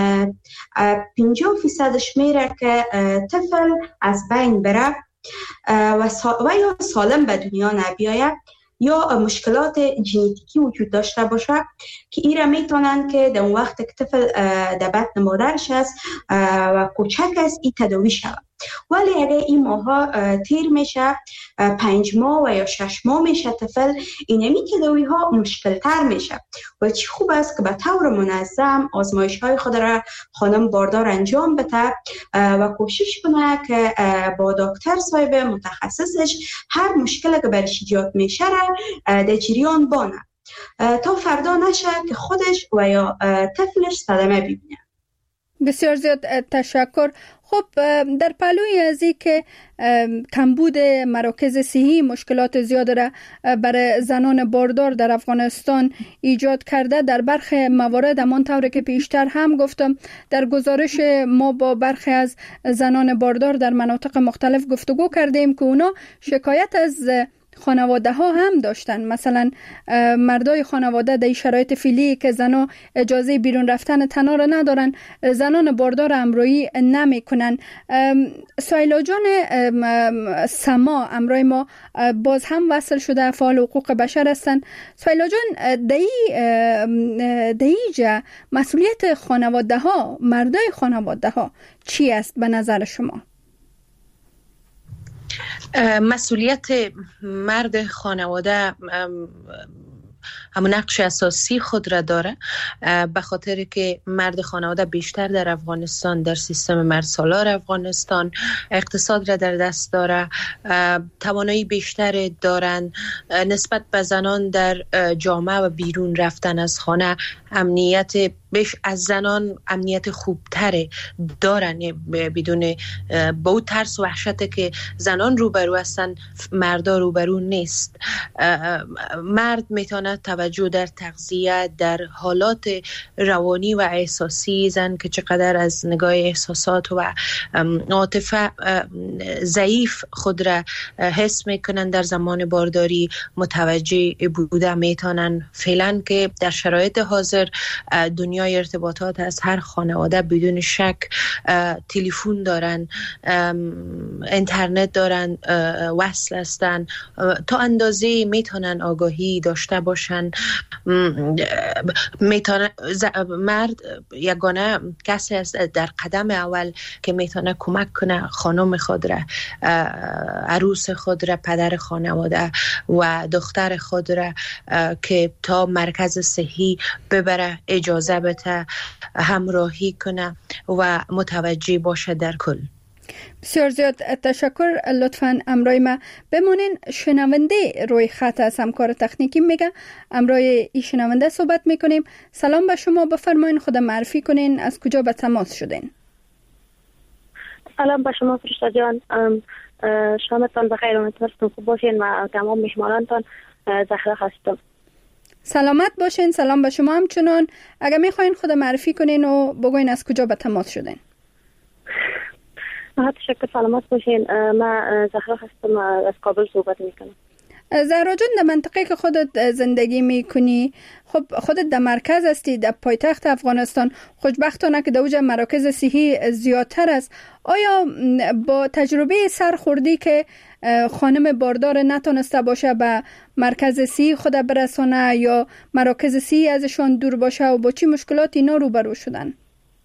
S4: 50% میره که طفل از بین بره و یا سالم به دنیا نبیاید یا مشکلات ژنتیکی وجود داشته باشه که این را میتونن که در اون وقت که طفل در بطن مادرش است و کوچک است این تداوی شود. ولی اگر این ماها تیر میشه 5 ماه و یا 6 ماه میشه طفل، اینمی تداوی ها مشکل تر میشه و چی خوب است که به طور منظم آزمایش های خود را خانم باردار انجام بده و کوشش کنه که با دکتر صاحب متخصصش هر مشکلی که برش ایجاد میشه را در جریان بانه تا فردا نشه که خودش و یا طفلش صدمه ببینه.
S3: بسیار زیاد تشکر. خب در پلوی از این که کمبود مراکز صحی مشکلات زیاد را برای زنان باردار در افغانستان ایجاد کرده، در برخی موارد همان طور که پیشتر هم گفتم در گزارش ما با برخی از زنان باردار در مناطق مختلف گفتگو کردیم که اونا شکایت از خانواده ها هم داشتن. مثلا مردای خانواده در شرایط فعلی که زنها اجازه بیرون رفتن تنها را ندارن، زنان باردار امرویی نمی کنن. سایلا جان سما امروی ما باز هم وصل شده، فعال حقوق بشر هستن. سایلا جان دیجا مسئولیت خانواده ها، مردای خانواده ها چی است به نظر شما؟
S6: مسئولیت مرد خانواده همون نقش اساسی خود را داره، به خاطر که مرد خانواده بیشتر در افغانستان در سیستم مرد سالار افغانستان اقتصاد را در دست داره، توانایی بیشتر دارن نسبت به زنان در جامعه و بیرون رفتن از خانه. امنیت بیش از زنان امنیت خوبتره دارن، بدون با اون ترس و وحشت که زنان روبرو هستن مردا روبرو نیست. مرد میتونه توجه در تغذیه، در حالات روانی و احساسی زن که چقدر از نگاه احساسات و عاطفه ضعیف خود را حس میکنن در زمان بارداری متوجه بوده میتونن. فعلا که در شرایط حاضر دنیای ارتباطات از هر خانواده بدون شک تلفن دارن، اینترنت دارن، وصل هستن، تا اندازه میتونن آگاهی داشته باشن میتونه مرد یگانه کسی است در قدم اول که میتونه کمک کنه خانم خود را، عروس خود را، پدر خانواده و دختر خود را که تا مرکز صحی ببره، اجازه بده، همراهی کنه و متوجه باشه در کل.
S3: بسیار زیاد تشکر. لطفاً امرای ما بمونین. شنونده روی خط از همکار تکنیکی میگه امرای ای شنونده صحبت میکنیم. سلام به شما، بفرمایین خود معرفی کنین، از کجا به تماس شدین؟
S5: سلام به شما فرشته جان، شامتان بخیر، امیدوارم خوب باشین و تمام مهمانانتان. زهرا هستم.
S3: سلامت باشین. سلام به شما همچنان. اگر میخواین خود معرفی کنین و بگوین از کجا به تماس شدین.
S5: تشکر، سلامت باشین. من زهرا هستم، از کابل صحبت میکنم.
S3: زهرا جان، در منطقه که خودت زندگی میکنی، خب خودت در مرکز هستی، در پایتخت افغانستان، خوشبختانه که در اوج مراکز صحی زیادتر است. آیا با تجربه سرخوردی که خانم باردار نتونسته باشه به مرکز صحی خود برسانه یا مراکز صحی ازشان دور باشه و با چی مشکلاتی اینا روبرو شدن؟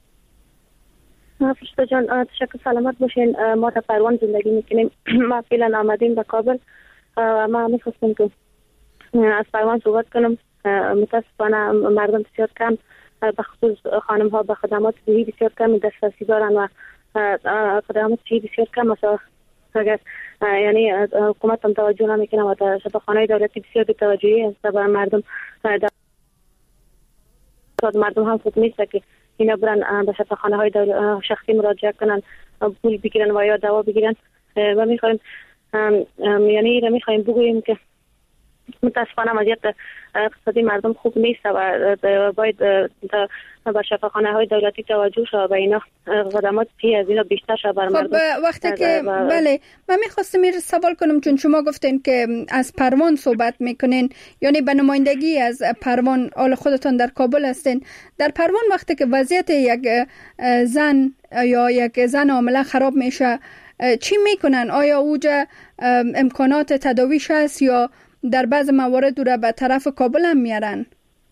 S5: فرشته جان، تشکر، سلامت باشین. ما در پروان زندگی میکنیم. ما فعلا آمدیم به کابل. ما میخواستم که از پروان صحبت کنم. متاسفانه مردم بسیار کم، به خصوص خانم ها، به خدمات صحی بسیار کم دسترسی دارن و خدمات صحی بسیار کم است. اگر یعنی حکومت هم توجه نمیکنه و در شفاخانه دولتی بسیار بی‌توجهی است و مردم هم خوب نیست که اینا برن به شفاخانه های شخصی مراجعه کنن، پول بگیرن و یا دوا بگیرن. و میخوایم یعنی میخوایم بگوییم که متاسفانه وضعیت اقتصادی مردم خوب نیست و باید به شفاخانه های دولتی توجه شد و اینا خدمات از اینا بیشتر شد بر مردم.
S3: خب وقتی که بله، من میخواستم این سوال کنم، چون شما گفتین که از پروان صحبت میکنین، یعنی به نمایندگی از پروان، حال خودتان در کابل هستین. در پروان وقتی که وضعیت یک زن یا یک زن حامله خراب میشه، چی میکنن؟ آیا اوجا امکانات تداویش هست یا در بعض موارد رو به طرف کابل هم میارن؟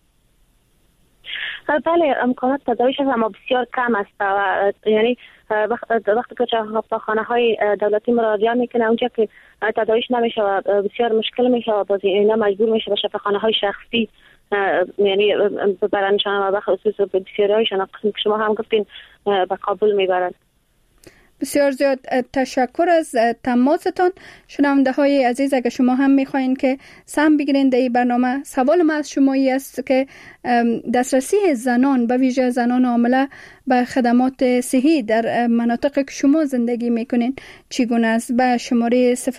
S5: بله، امکانات تداویش هست اما بسیار کم است و یعنی وقتی که شفاخانه های دولتی مراجعه میکنه، اونجا که تداویش نمیشه و بسیار مشکل میشه و باز اینا مجبور میشه به شفاخانه های شخصی یعنی ببرنشان و به خصوص بسیاری هایشان قسم که شما هم گفتین به کابل میبرن.
S3: بسیار زیاد تشکر از تماستان. شنونده های عزیز، اگر شما هم میخواین که سهم بگیرین در این برنامه، سوال ما از شمایی است که دسترسی زنان، به ویژه زنان حامله، به خدمات صحی در مناطق که شما زندگی میکنین چگونه است؟ به شماره 0042022112450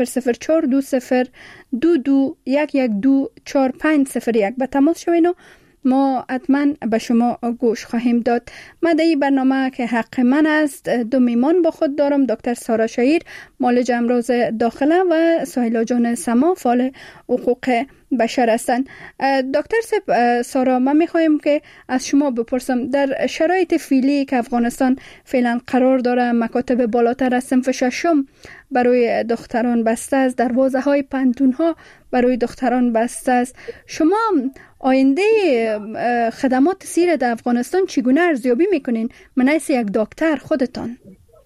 S3: به تماس شوین و ما حتما به شما گوش خواهیم داد. ما در این برنامه که حق من است، دو میمان با خود دارم. دکتر سارا شهیر، معالج امراض داخله، و سهیلا جان سما، فعال حقوق بشر هستند. دکتر سارا، من میخوایم که از شما بپرسم، در شرایط فعلی که افغانستان فعلا قرار داره، مکاتب بالاتر از صنف ششم برای دختران بسته است، دروازه های پانتون ها برای دختران بسته است، شما آینده خدمات صحی در افغانستان چگونه ارزیابی میکنین من حیث یک دکتر خودتان؟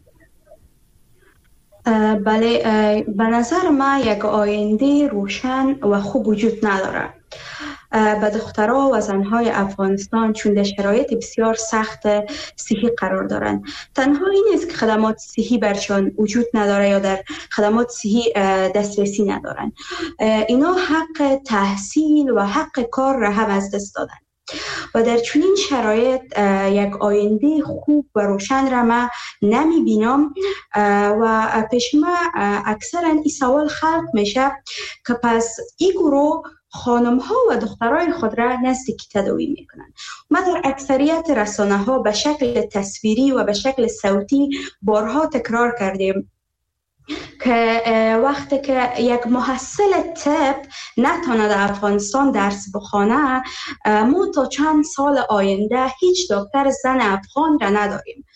S4: بله، به نظر ما یک آینده روشن و خوب وجود نداره به دخترها و زنهای افغانستان، چون در شرایط بسیار سخت صحی قرار دارند. تنها این نیست که خدمات صحی برشان وجود نداره یا در خدمات صحی دسترسی ندارند، اینا حق تحصیل و حق کار را هم از دست دادن و در چنین شرایط یک آینده خوب و روشن را ما نمی بینم و پیش ما اکثرا این سوال خلق میشه که پس این گروه خانم ها و دخترای خود را نزدیکی تداوی میکنن. ما در اکثریت رسانه ها به شکل تصویری و به شکل صوتی بارها تکرار کردیم که وقتی که یک محصل طب نتونه در افغانستان درس بخونه، ما تا چند سال آینده هیچ دکتر زن افغان را نداریم.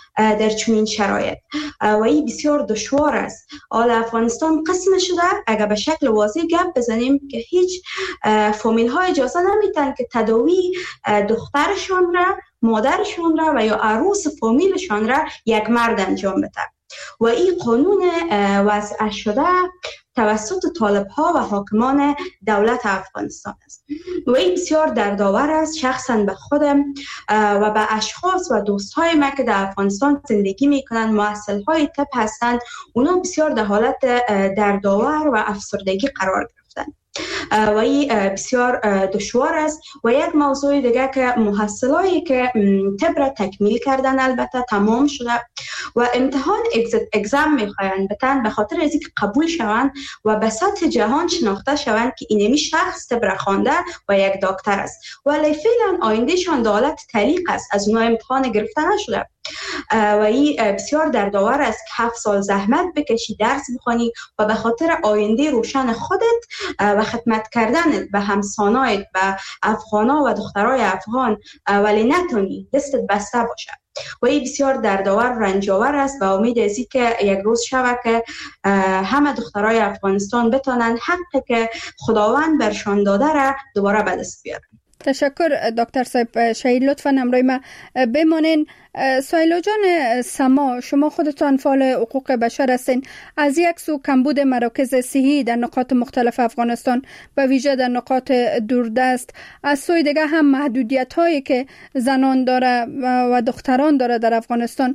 S4: در چنین شرایط و این بسیار دشوار است. حال افغانستان قسم شده، اگر به شکل واضح گپ بزنیم که هیچ فامیل ها اجازه نمیتن که تداوی دخترشان را، مادرشان را و یا عروس فامیلشان را یک مرد انجام بده و این قانون وضع شده توسط طالب ها و حاکمان دولت افغانستان است و این بسیار دردآور است. شخصا به خودم و به اشخاص و دوستهای من که در افغانستان زندگی میکنند، محصل های طب هستند، اونا بسیار در حالت دردآور و افسردگی قرار گرفتند و این بسیار دشوار است. و یک موضوع دیگه که محصلایی که طب را تکمیل کردن البته تمام شده و امتحان اگزم میخواین بتن به خاطر از اینکه قبول شوند و به سطح جهان شناخته شوند که اینمی شخص طب را خوانده و یک دکتر است، ولی فعلا آیندهشان در حالت تعلیق است، از اونها امتحان گرفته نشده و این بسیار دردآور است که 7 سال زحمت بکشی، درس بخوانی و به خاطر آینده روشن خودت و خدمت کردن به همسانایت، به افغانا و دخترای افغان ولی نتونی، دستت بسته باشه و این بسیار دردآور و رنجاور است و امید از این که یک روز شود که همه دخترای افغانستان بتونن حقی که خداوند برشان داده را دوباره به دست بیارن.
S3: تشکر دکتر صاحب شهید، لطفاً همراه ما بمانین. سایلا جان سما، شما خودتان فعال حقوق بشر هستین. از یک سو کمبود مراکز صحی در نقاط مختلف افغانستان و ویژه در نقاط دوردست، از سوی دیگه هم محدودیت هایی که زنان داره و دختران داره در افغانستان.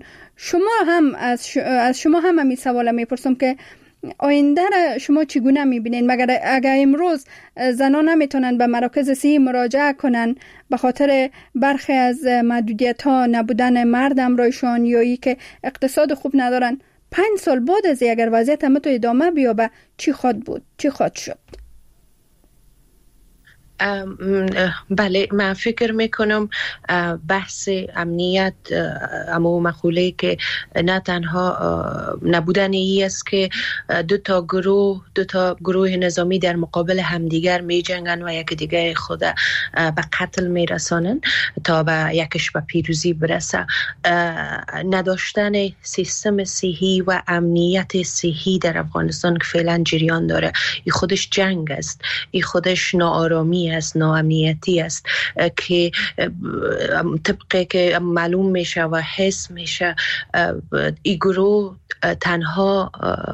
S3: از شما هم همین سوال میپرسم که آینده را شما چگونه میبینین؟ مگر اگر امروز زنان نمیتونن به مراکز صحی مراجعه کنن به خاطر برخی از محدودیت ها، نبودن مرد همراهشان یا ای که اقتصاد خوب ندارن، 5 سال بعد از اگر وضعیت هم تو ادامه بیابه چی خواهد بود؟ چی خواهد شد؟
S6: بله، من فکر میکنم بحث امنیت اما مقوله که نه تنها نبودن ای است که دو تا گروه نظامی در مقابل همدیگر می جنگن و یک دیگه خود به قتل می رسانن تا به یکش به پیروزی برسه. نداشتن سیستم صحی و امنیت صحی در افغانستان که فعلا جریان داره، این خودش جنگ است، این خودش ناآرامی است، ناامنیتی است که طبقه که معلوم میشه و حس میشه این گروه تنها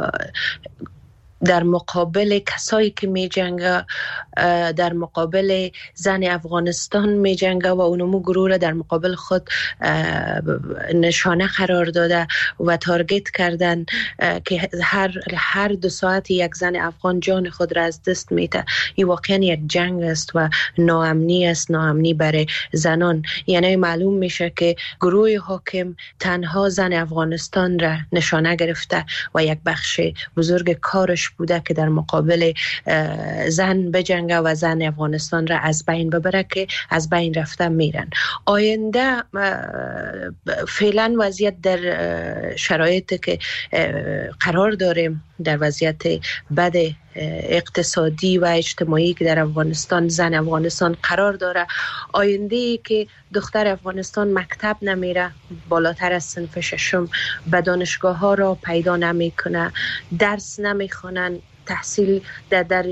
S6: در مقابل کسایی که می جنگه، در مقابل زن افغانستان می جنگه و اونمو گروه را در مقابل خود نشانه قرار داده و تارگت کردن که هر 2 ساعت یک زن افغان جان خود را از دست میده. این واقعا یک جنگ است و ناامنی است، ناامنی برای زنان. یعنی معلوم میشه که گروه حاکم تنها زن افغانستان را نشانه گرفته و یک بخش بزرگ کارش بوده که در مقابل زن بجنگه و زن افغانستان را از بین ببره که از بین رفته میرن. آینده فعلا وضعیت در شرایطی که قرار داریم، در وضعیت بد اقتصادی و اجتماعی که در افغانستان زن افغانستان قرار داره، آینده ای که دختر افغانستان مکتب نمیره، بالاتر از صنف 6 به دانشگاه ها را پیدا نمیکنه، درس نمیخونن، تحصیل در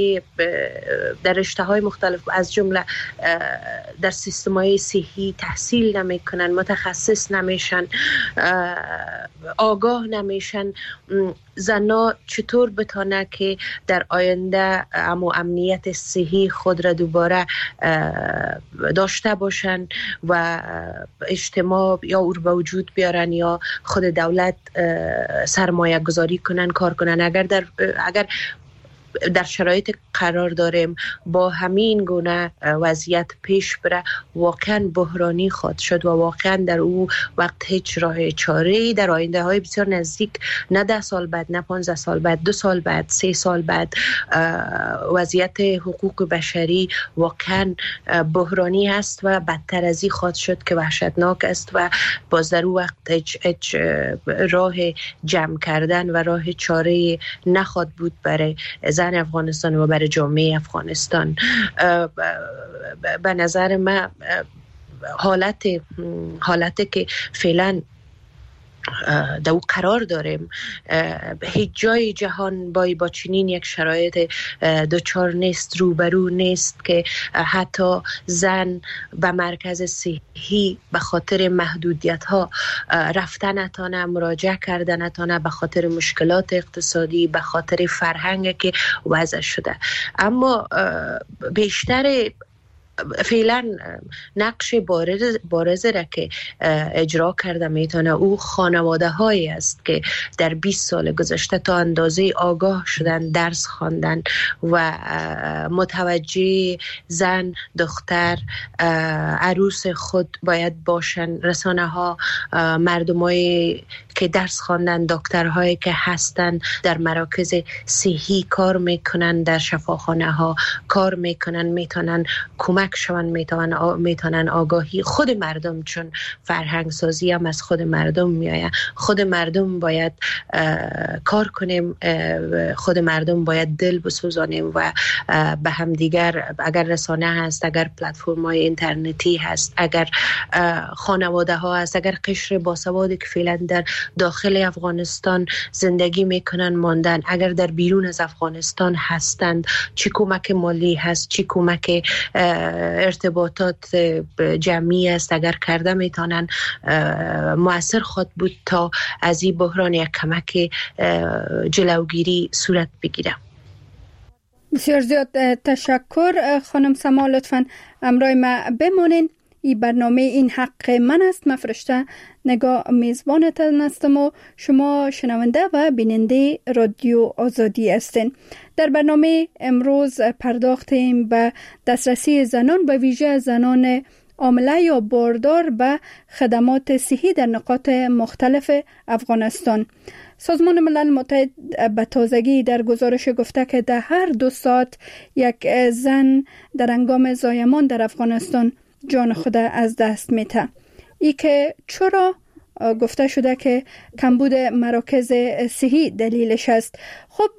S6: رشته های مختلف از جمله در سیستم های صحی تحصیل نمیکنن، متخصص نمیشن، آگاه نمیشن. زنها چطور بتانه که در آینده امنیت صحی خود را دوباره داشته باشن و اجتماع یا او به وجود بیارن یا خود دولت سرمایه گذاری کنن، کار کنن. اگر در شرایط قرار داریم با همین گونه وضعیت پیش بره، واقعا بحرانی خواهد شد و واقعا در او وقت هیچ راه چاره‌ای در آینده های بسیار نزدیک، نه 10 سال بعد، نه 15 سال بعد، 2 سال بعد، 3 سال بعد، وضعیت حقوق بشری واقعا بحرانی است و بدتر از این خواهد شد که وحشتناک است و باز در او وقت هیچ راه جمع کردن و راه چاره نخواهد بود برای زن افغانستان و برای جامعه افغانستان. به نظر من حالتی که فعلا در او قرار داریم. هیچ جای جهان با چنین یک شرایط دچار نیست، روبرو نیست که حتی زن به مرکز صحی به خاطر محدودیت ها رفتن نتانه، مراجعه کردن نتانه، به خاطر مشکلات اقتصادی، به خاطر فرهنگ که وضع شده. اما بیشتر فعلا نقش بارز را که اجرا کرده میتونه او خانواده هایی است که در 20 سال گذشته تا اندازه آگاه شدن، درس خواندن و متوجه زن، دختر، عروس خود باید باشن. رسانه ها، مردمایی که درس خواندن، دکترهایی که هستن در مراکز صحی کار میکنن، در شفاخانه ها کار میکنن، میتونن کمک شون، میتونن آگاهی خود مردم، چون فرهنگ سازی هم از خود مردم میآید. خود مردم باید کار کنیم، خود مردم باید دل بسوزانیم و به هم دیگر، اگر رسانه هست، اگر پلتفرم های اینترنتی هست، اگر خانواده ها هست، اگر قشر باسوادی که فعلا در داخل افغانستان زندگی میکنن ماندن، اگر در بیرون از افغانستان هستند، چی کمک مالی هست، چی کمک ارتباطات جمعی است اگر کرده میتونن مؤثر خود بود تا از این بحران یک کمک جلوگیری صورت بگیره.
S3: بسیار زیاد تشکر خانم سما، لطفاً همراه ما بمانین. این برنامه این حق من است. من فرشته نگاه میزبانتان هستم و شما شنونده و بیننده رادیو آزادی هستین. در برنامه امروز پرداختیم به دسترسی زنان، به ویژه زنان حامله یا باردار، به خدمات صحی در نقاط مختلف افغانستان. سازمان ملل متحد به تازگی در گزارش گفته که در هر 2 ساعت یک زن در هنگام زایمان در افغانستان جان خود از دست میده. ای که چرا گفته شده که کمبود مراکز صحی دلیلش است. خب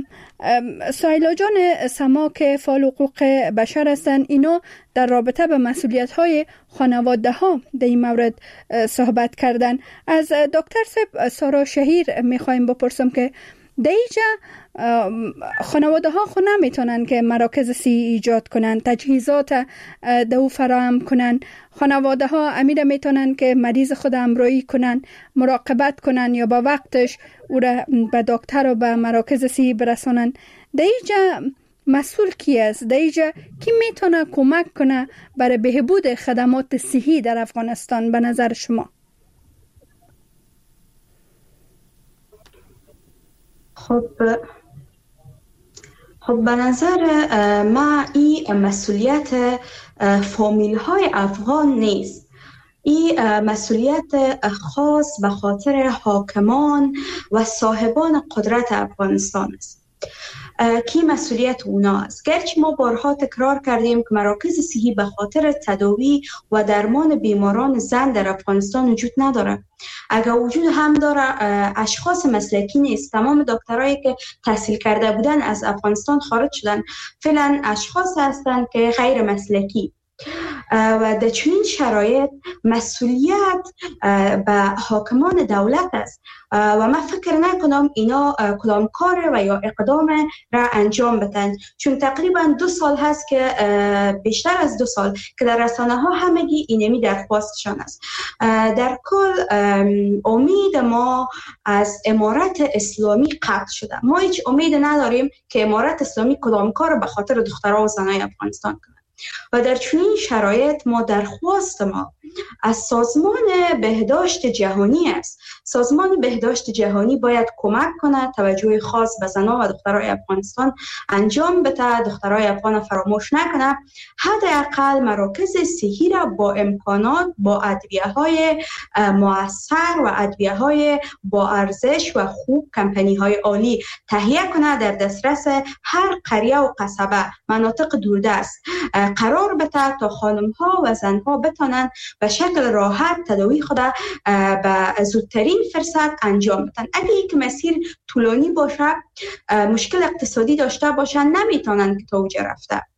S3: سایلا جان سما که فعال حقوق بشر هستند، اینو در رابطه به مسئولیت‌های خانواده ها در این مورد صحبت کردن. از دکتر صاحب سارا شهیر میخوایم بپرسم که دیجا خانواده ها خود نمیتونن که مراکز صحی ایجاد کنن، تجهیزات دو فراهم کنن. خانواده ها امیر میتونن که مریض خود همراهی کنن، مراقبت کنن یا با وقتش او را به دکتر و به مراکز صحی برسانن. دیجا مسئول کی است؟ دیجا کی میتونه کمک کنه برای بهبود خدمات صحی در افغانستان به نظر شما؟
S4: خب به نظر ما این مسئولیت فامیل های افغان نیست. این مسئولیت خاص به خاطر حاکمان و صاحبان قدرت افغانستان است. کی مسئولیت اونا است. گرچه ما بارها تکرار کردیم که مراکز صحی به خاطر تداوی و درمان بیماران زن در افغانستان وجود نداره. اگر وجود هم داره اشخاص مسلکی نیست. تمام دکترایی که تحصیل کرده بودن از افغانستان خارج شدن. فعلا اشخاص هستند که غیر مسلکی و در چنین شرایط مسئولیت به حاکمان دولت است و من فکر نکنم اینا کدام کار و یا اقدام را انجام بدن، چون تقریبا 2 سال هست که بیشتر از 2 سال که در رسانه ها همگی اینمی درخواستشان است. در کل امید ما از امارت اسلامی قطع شده. ما هیچ امید نداریم که امارت اسلامی کدام کار به خاطر دخترها و زنای افغانستان کنه. و در چنین شرایط ما درخواست ما از سازمان بهداشت جهانی است. سازمان بهداشت جهانی باید کمک کنه، توجه خاص به زنان و دخترای افغانستان انجام بده، دخترای افغان فراموش نکنه. حداقل مراکز صحی را با امکانات، با ادویه‌های مؤثر و ادویه‌های با ارزش و خوب، کمپانی‌های عالی تهیه کنه، در دسترس هر قریه و قصبه، مناطق دوردست قرار بده تا خانم‌ها و زن‌ها بتونن به شکل راحت تداوی خود به زودترین فرصت انجام بدن. اگه یک مسیر طولانی باشه، مشکل اقتصادی داشته باشن، نمیتونن که تا اوجا رفته.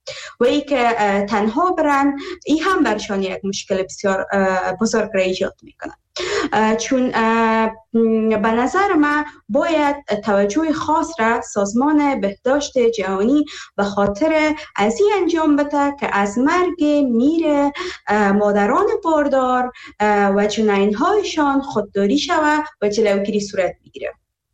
S4: و ای که تنها برن این هم برشان یک مشکل بسیار بزرگ را ایجاد میکنه. چون به نظر من باید توجه خاص را سازمان بهداشت جهانی به خاطر از این انجام بده که از مرگ میر مادران باردار و جنین‌هایشان خودداری شود و جلوگیری صورت بگیره.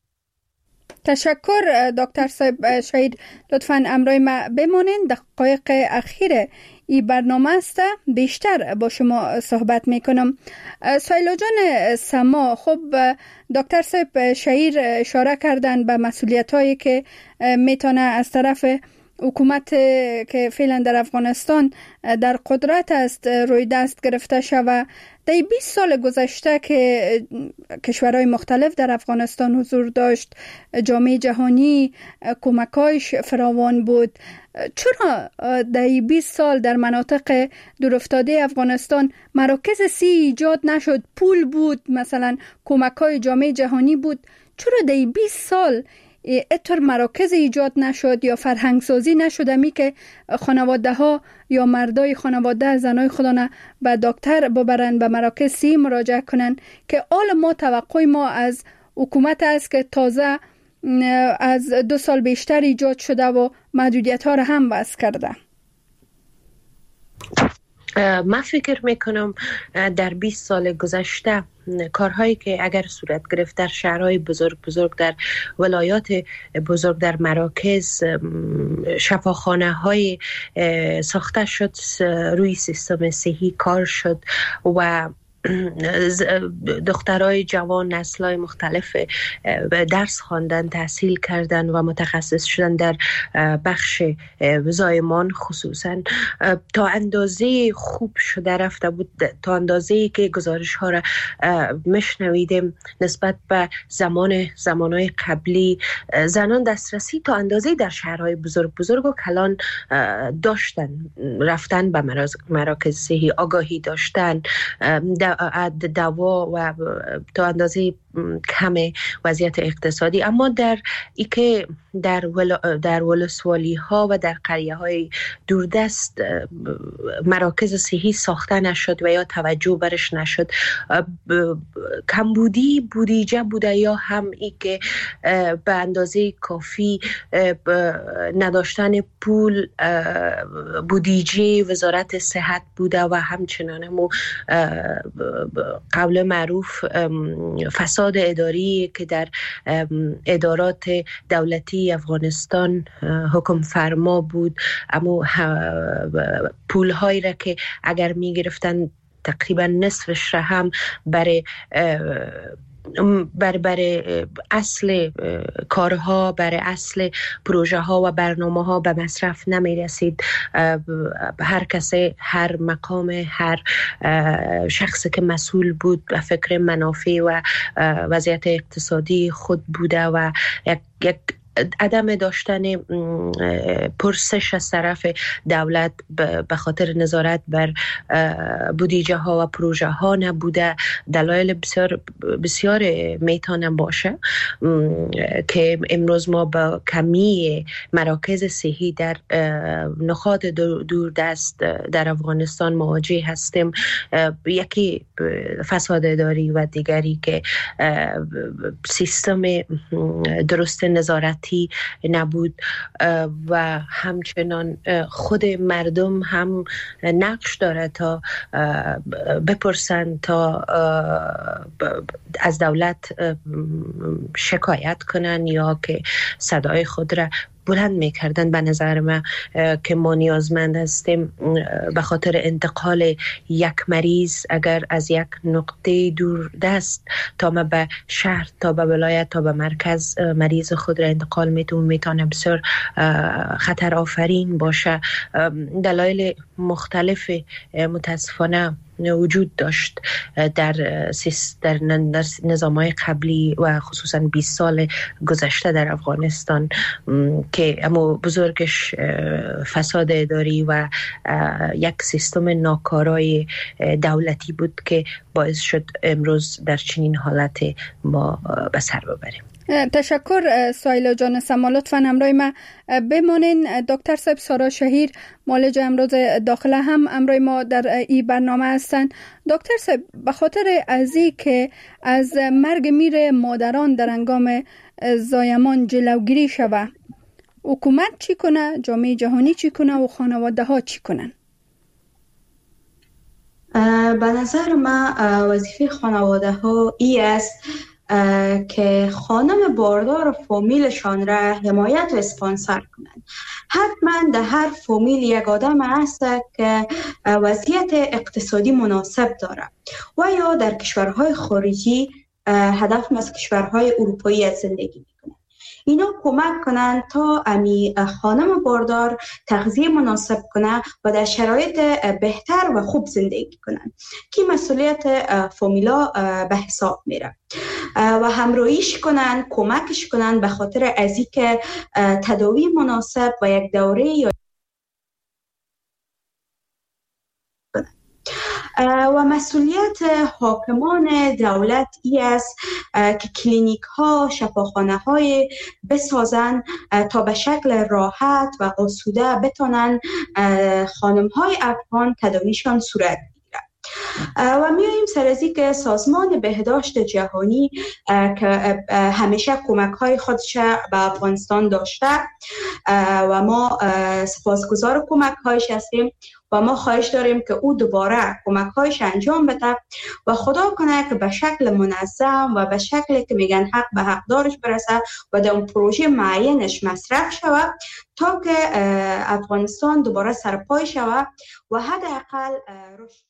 S3: تشکر دکتر صاحب شهید. لطفاً امروی ما بمانین. دقایق اخیر این برنامه است، بیشتر با شما صحبت میکنم. سایلا جان سما، خب دکتر صاحب شهید اشاره کردن به مسئولیت هایی که میتونه از طرف حکومت که فعلا در افغانستان در قدرت است روی دست گرفته شود. در 20 سال گذشته که کشورهای مختلف در افغانستان حضور داشت، جامعه جهانی کمکایش فراوان بود، چرا در 20 سال در مناطق دورافتاده افغانستان مراکز صحی ایجاد نشد؟ پول بود، مثلا کمکای جامعه جهانی بود، چرا در 20 سال اتر مراکز ایجاد نشد یا فرهنگ سازی نشد می که خانواده ها یا مردای خانواده زنای خودانه به دکتر ببرن، به مراکز صحی مراجعه کنن که آل ما توقع ما از حکومت است که تازه از 2 سال بیشتر ایجاد شده و محدودیت ها را هم بس کرده؟
S6: من فکر میکنم در 20 سال گذشته کارهایی که اگر صورت گرفت در شهرهای بزرگ در ولایات بزرگ در مراکز، شفاخانه های ساخته شد، روی سیستم صحی کار شد و دخترای جوان نسل‌های مختلف درس خواندن، تحصیل کردن و متخصص شدن در بخش زایمان خصوصا. تا اندازه خوب شده رفته بود، تا اندازه‌ای که گزارش ها را مشنویدیم نسبت به زمانهای قبلی، زنان دسترسی تا اندازه‌ای در شهرهای بزرگ و کلان داشتن، رفتن به مراکز صحی، آگاهی داشتن، دوا و تا اندازه کم وضعیت اقتصادی. اما در ای که در ولسوالی ها و در قریه های دوردست مراکز صحی ساخته نشد و یا توجه برش نشد، کمبودی بودجه بوده یا هم ای که به اندازه کافی نداشتن پول بودجه وزارت صحت بوده و همچنان قول معروف فساد اداری که در ادارات دولتی افغانستان حکم فرما بود. اما پول هایی را که اگر می گرفتن تقریبا نصفش را هم برای اصل کارها، برای اصل پروژه ها و برنامه ها به مصرف نمی رسید. هر کسی، هر مقام، هر شخصی که مسئول بود به فکر منافع و وضعیت اقتصادی خود بوده و یک عدم داشتن پرسش از طرف دولت به خاطر نظارت بر بودجه ها و پروژه ها نبوده. دلایل بسیار میتونن باشه که امروز ما با کمی مراکز صحی در نقاط دوردست در افغانستان مواجه هستیم. یکی فساد اداری و دیگری که سیستم درست نظارتی نبود و همچنان خود مردم هم نقش داره تا بپرسن، تا از دولت شکایت کنن یا که صدای خود را بلند میکردن. به نظر من که ما نیازمند هستیم به خاطر انتقال یک مریض اگر از یک نقطه دور دست تا ما به شهر، تا به ولایت، تا به مرکز مریض خود را انتقال میتونه بسیار خطر آفرین باشه. دلایل مختلف متاسفانه وجود داشت در نظام‌های قبلی و خصوصا 20 سال گذشته در افغانستان که اما بزرگش فساد اداری و یک سیستم ناکارای دولتی بود که باعث شد امروز در چنین حالت ما به سر ببریم.
S3: تشکر سایلا جان سما. لطفاً همراه ما بمانین. دکتر صاحب سارا شهیر معالج امراض داخله هم همراه ما در این برنامه هستند. دکتر صاحب، به خاطر ازی که از مرگ میر مادران در هنگام زایمان جلوگیری شود، حکومت چی کنه، جامعه جهانی چی کنه و خانواده ها چی کنن؟
S4: به نظر من وظیفه خانواده ها ای است که خانم باردار و فامیلشان را حمایت و اسپانسر کنند. حتما در هر فامیل یک آدم هست که وضعیت اقتصادی مناسب داره و یا در کشورهای خارجی، هدف از کشورهای اروپایی از زندگی میکنه. اینا کمک کنند تا امی خانم باردار تغذیه مناسب کنه و در شرایط بهتر و خوب زندگی کنند که مسئولیت فامیلا به حساب میره و همراهیش کنند، کمکش کنند به خاطر ازی که تداوی مناسب و یک دوره یا و مسئولیت حاکمان دولت ای است که کلینیک ها، شفاخانه های بسازن تا به شکل راحت و آسوده بتونن خانم های افغان تداویشان صورت بگیره. و میاییم سر از این که سازمان بهداشت جهانی که همیشه کمک های خودش به افغانستان داشته و ما سپاسگزار کمک هایش هستیم و ما خواهش داریم که او دوباره کمک هایش انجام بده و خدا کنه که به شکل منظم و به شکلی که میگن حق به حقدارش برسه و در اون پروژه معینش مصرف شود تا که افغانستان دوباره سرپای شود و حداقل رشد.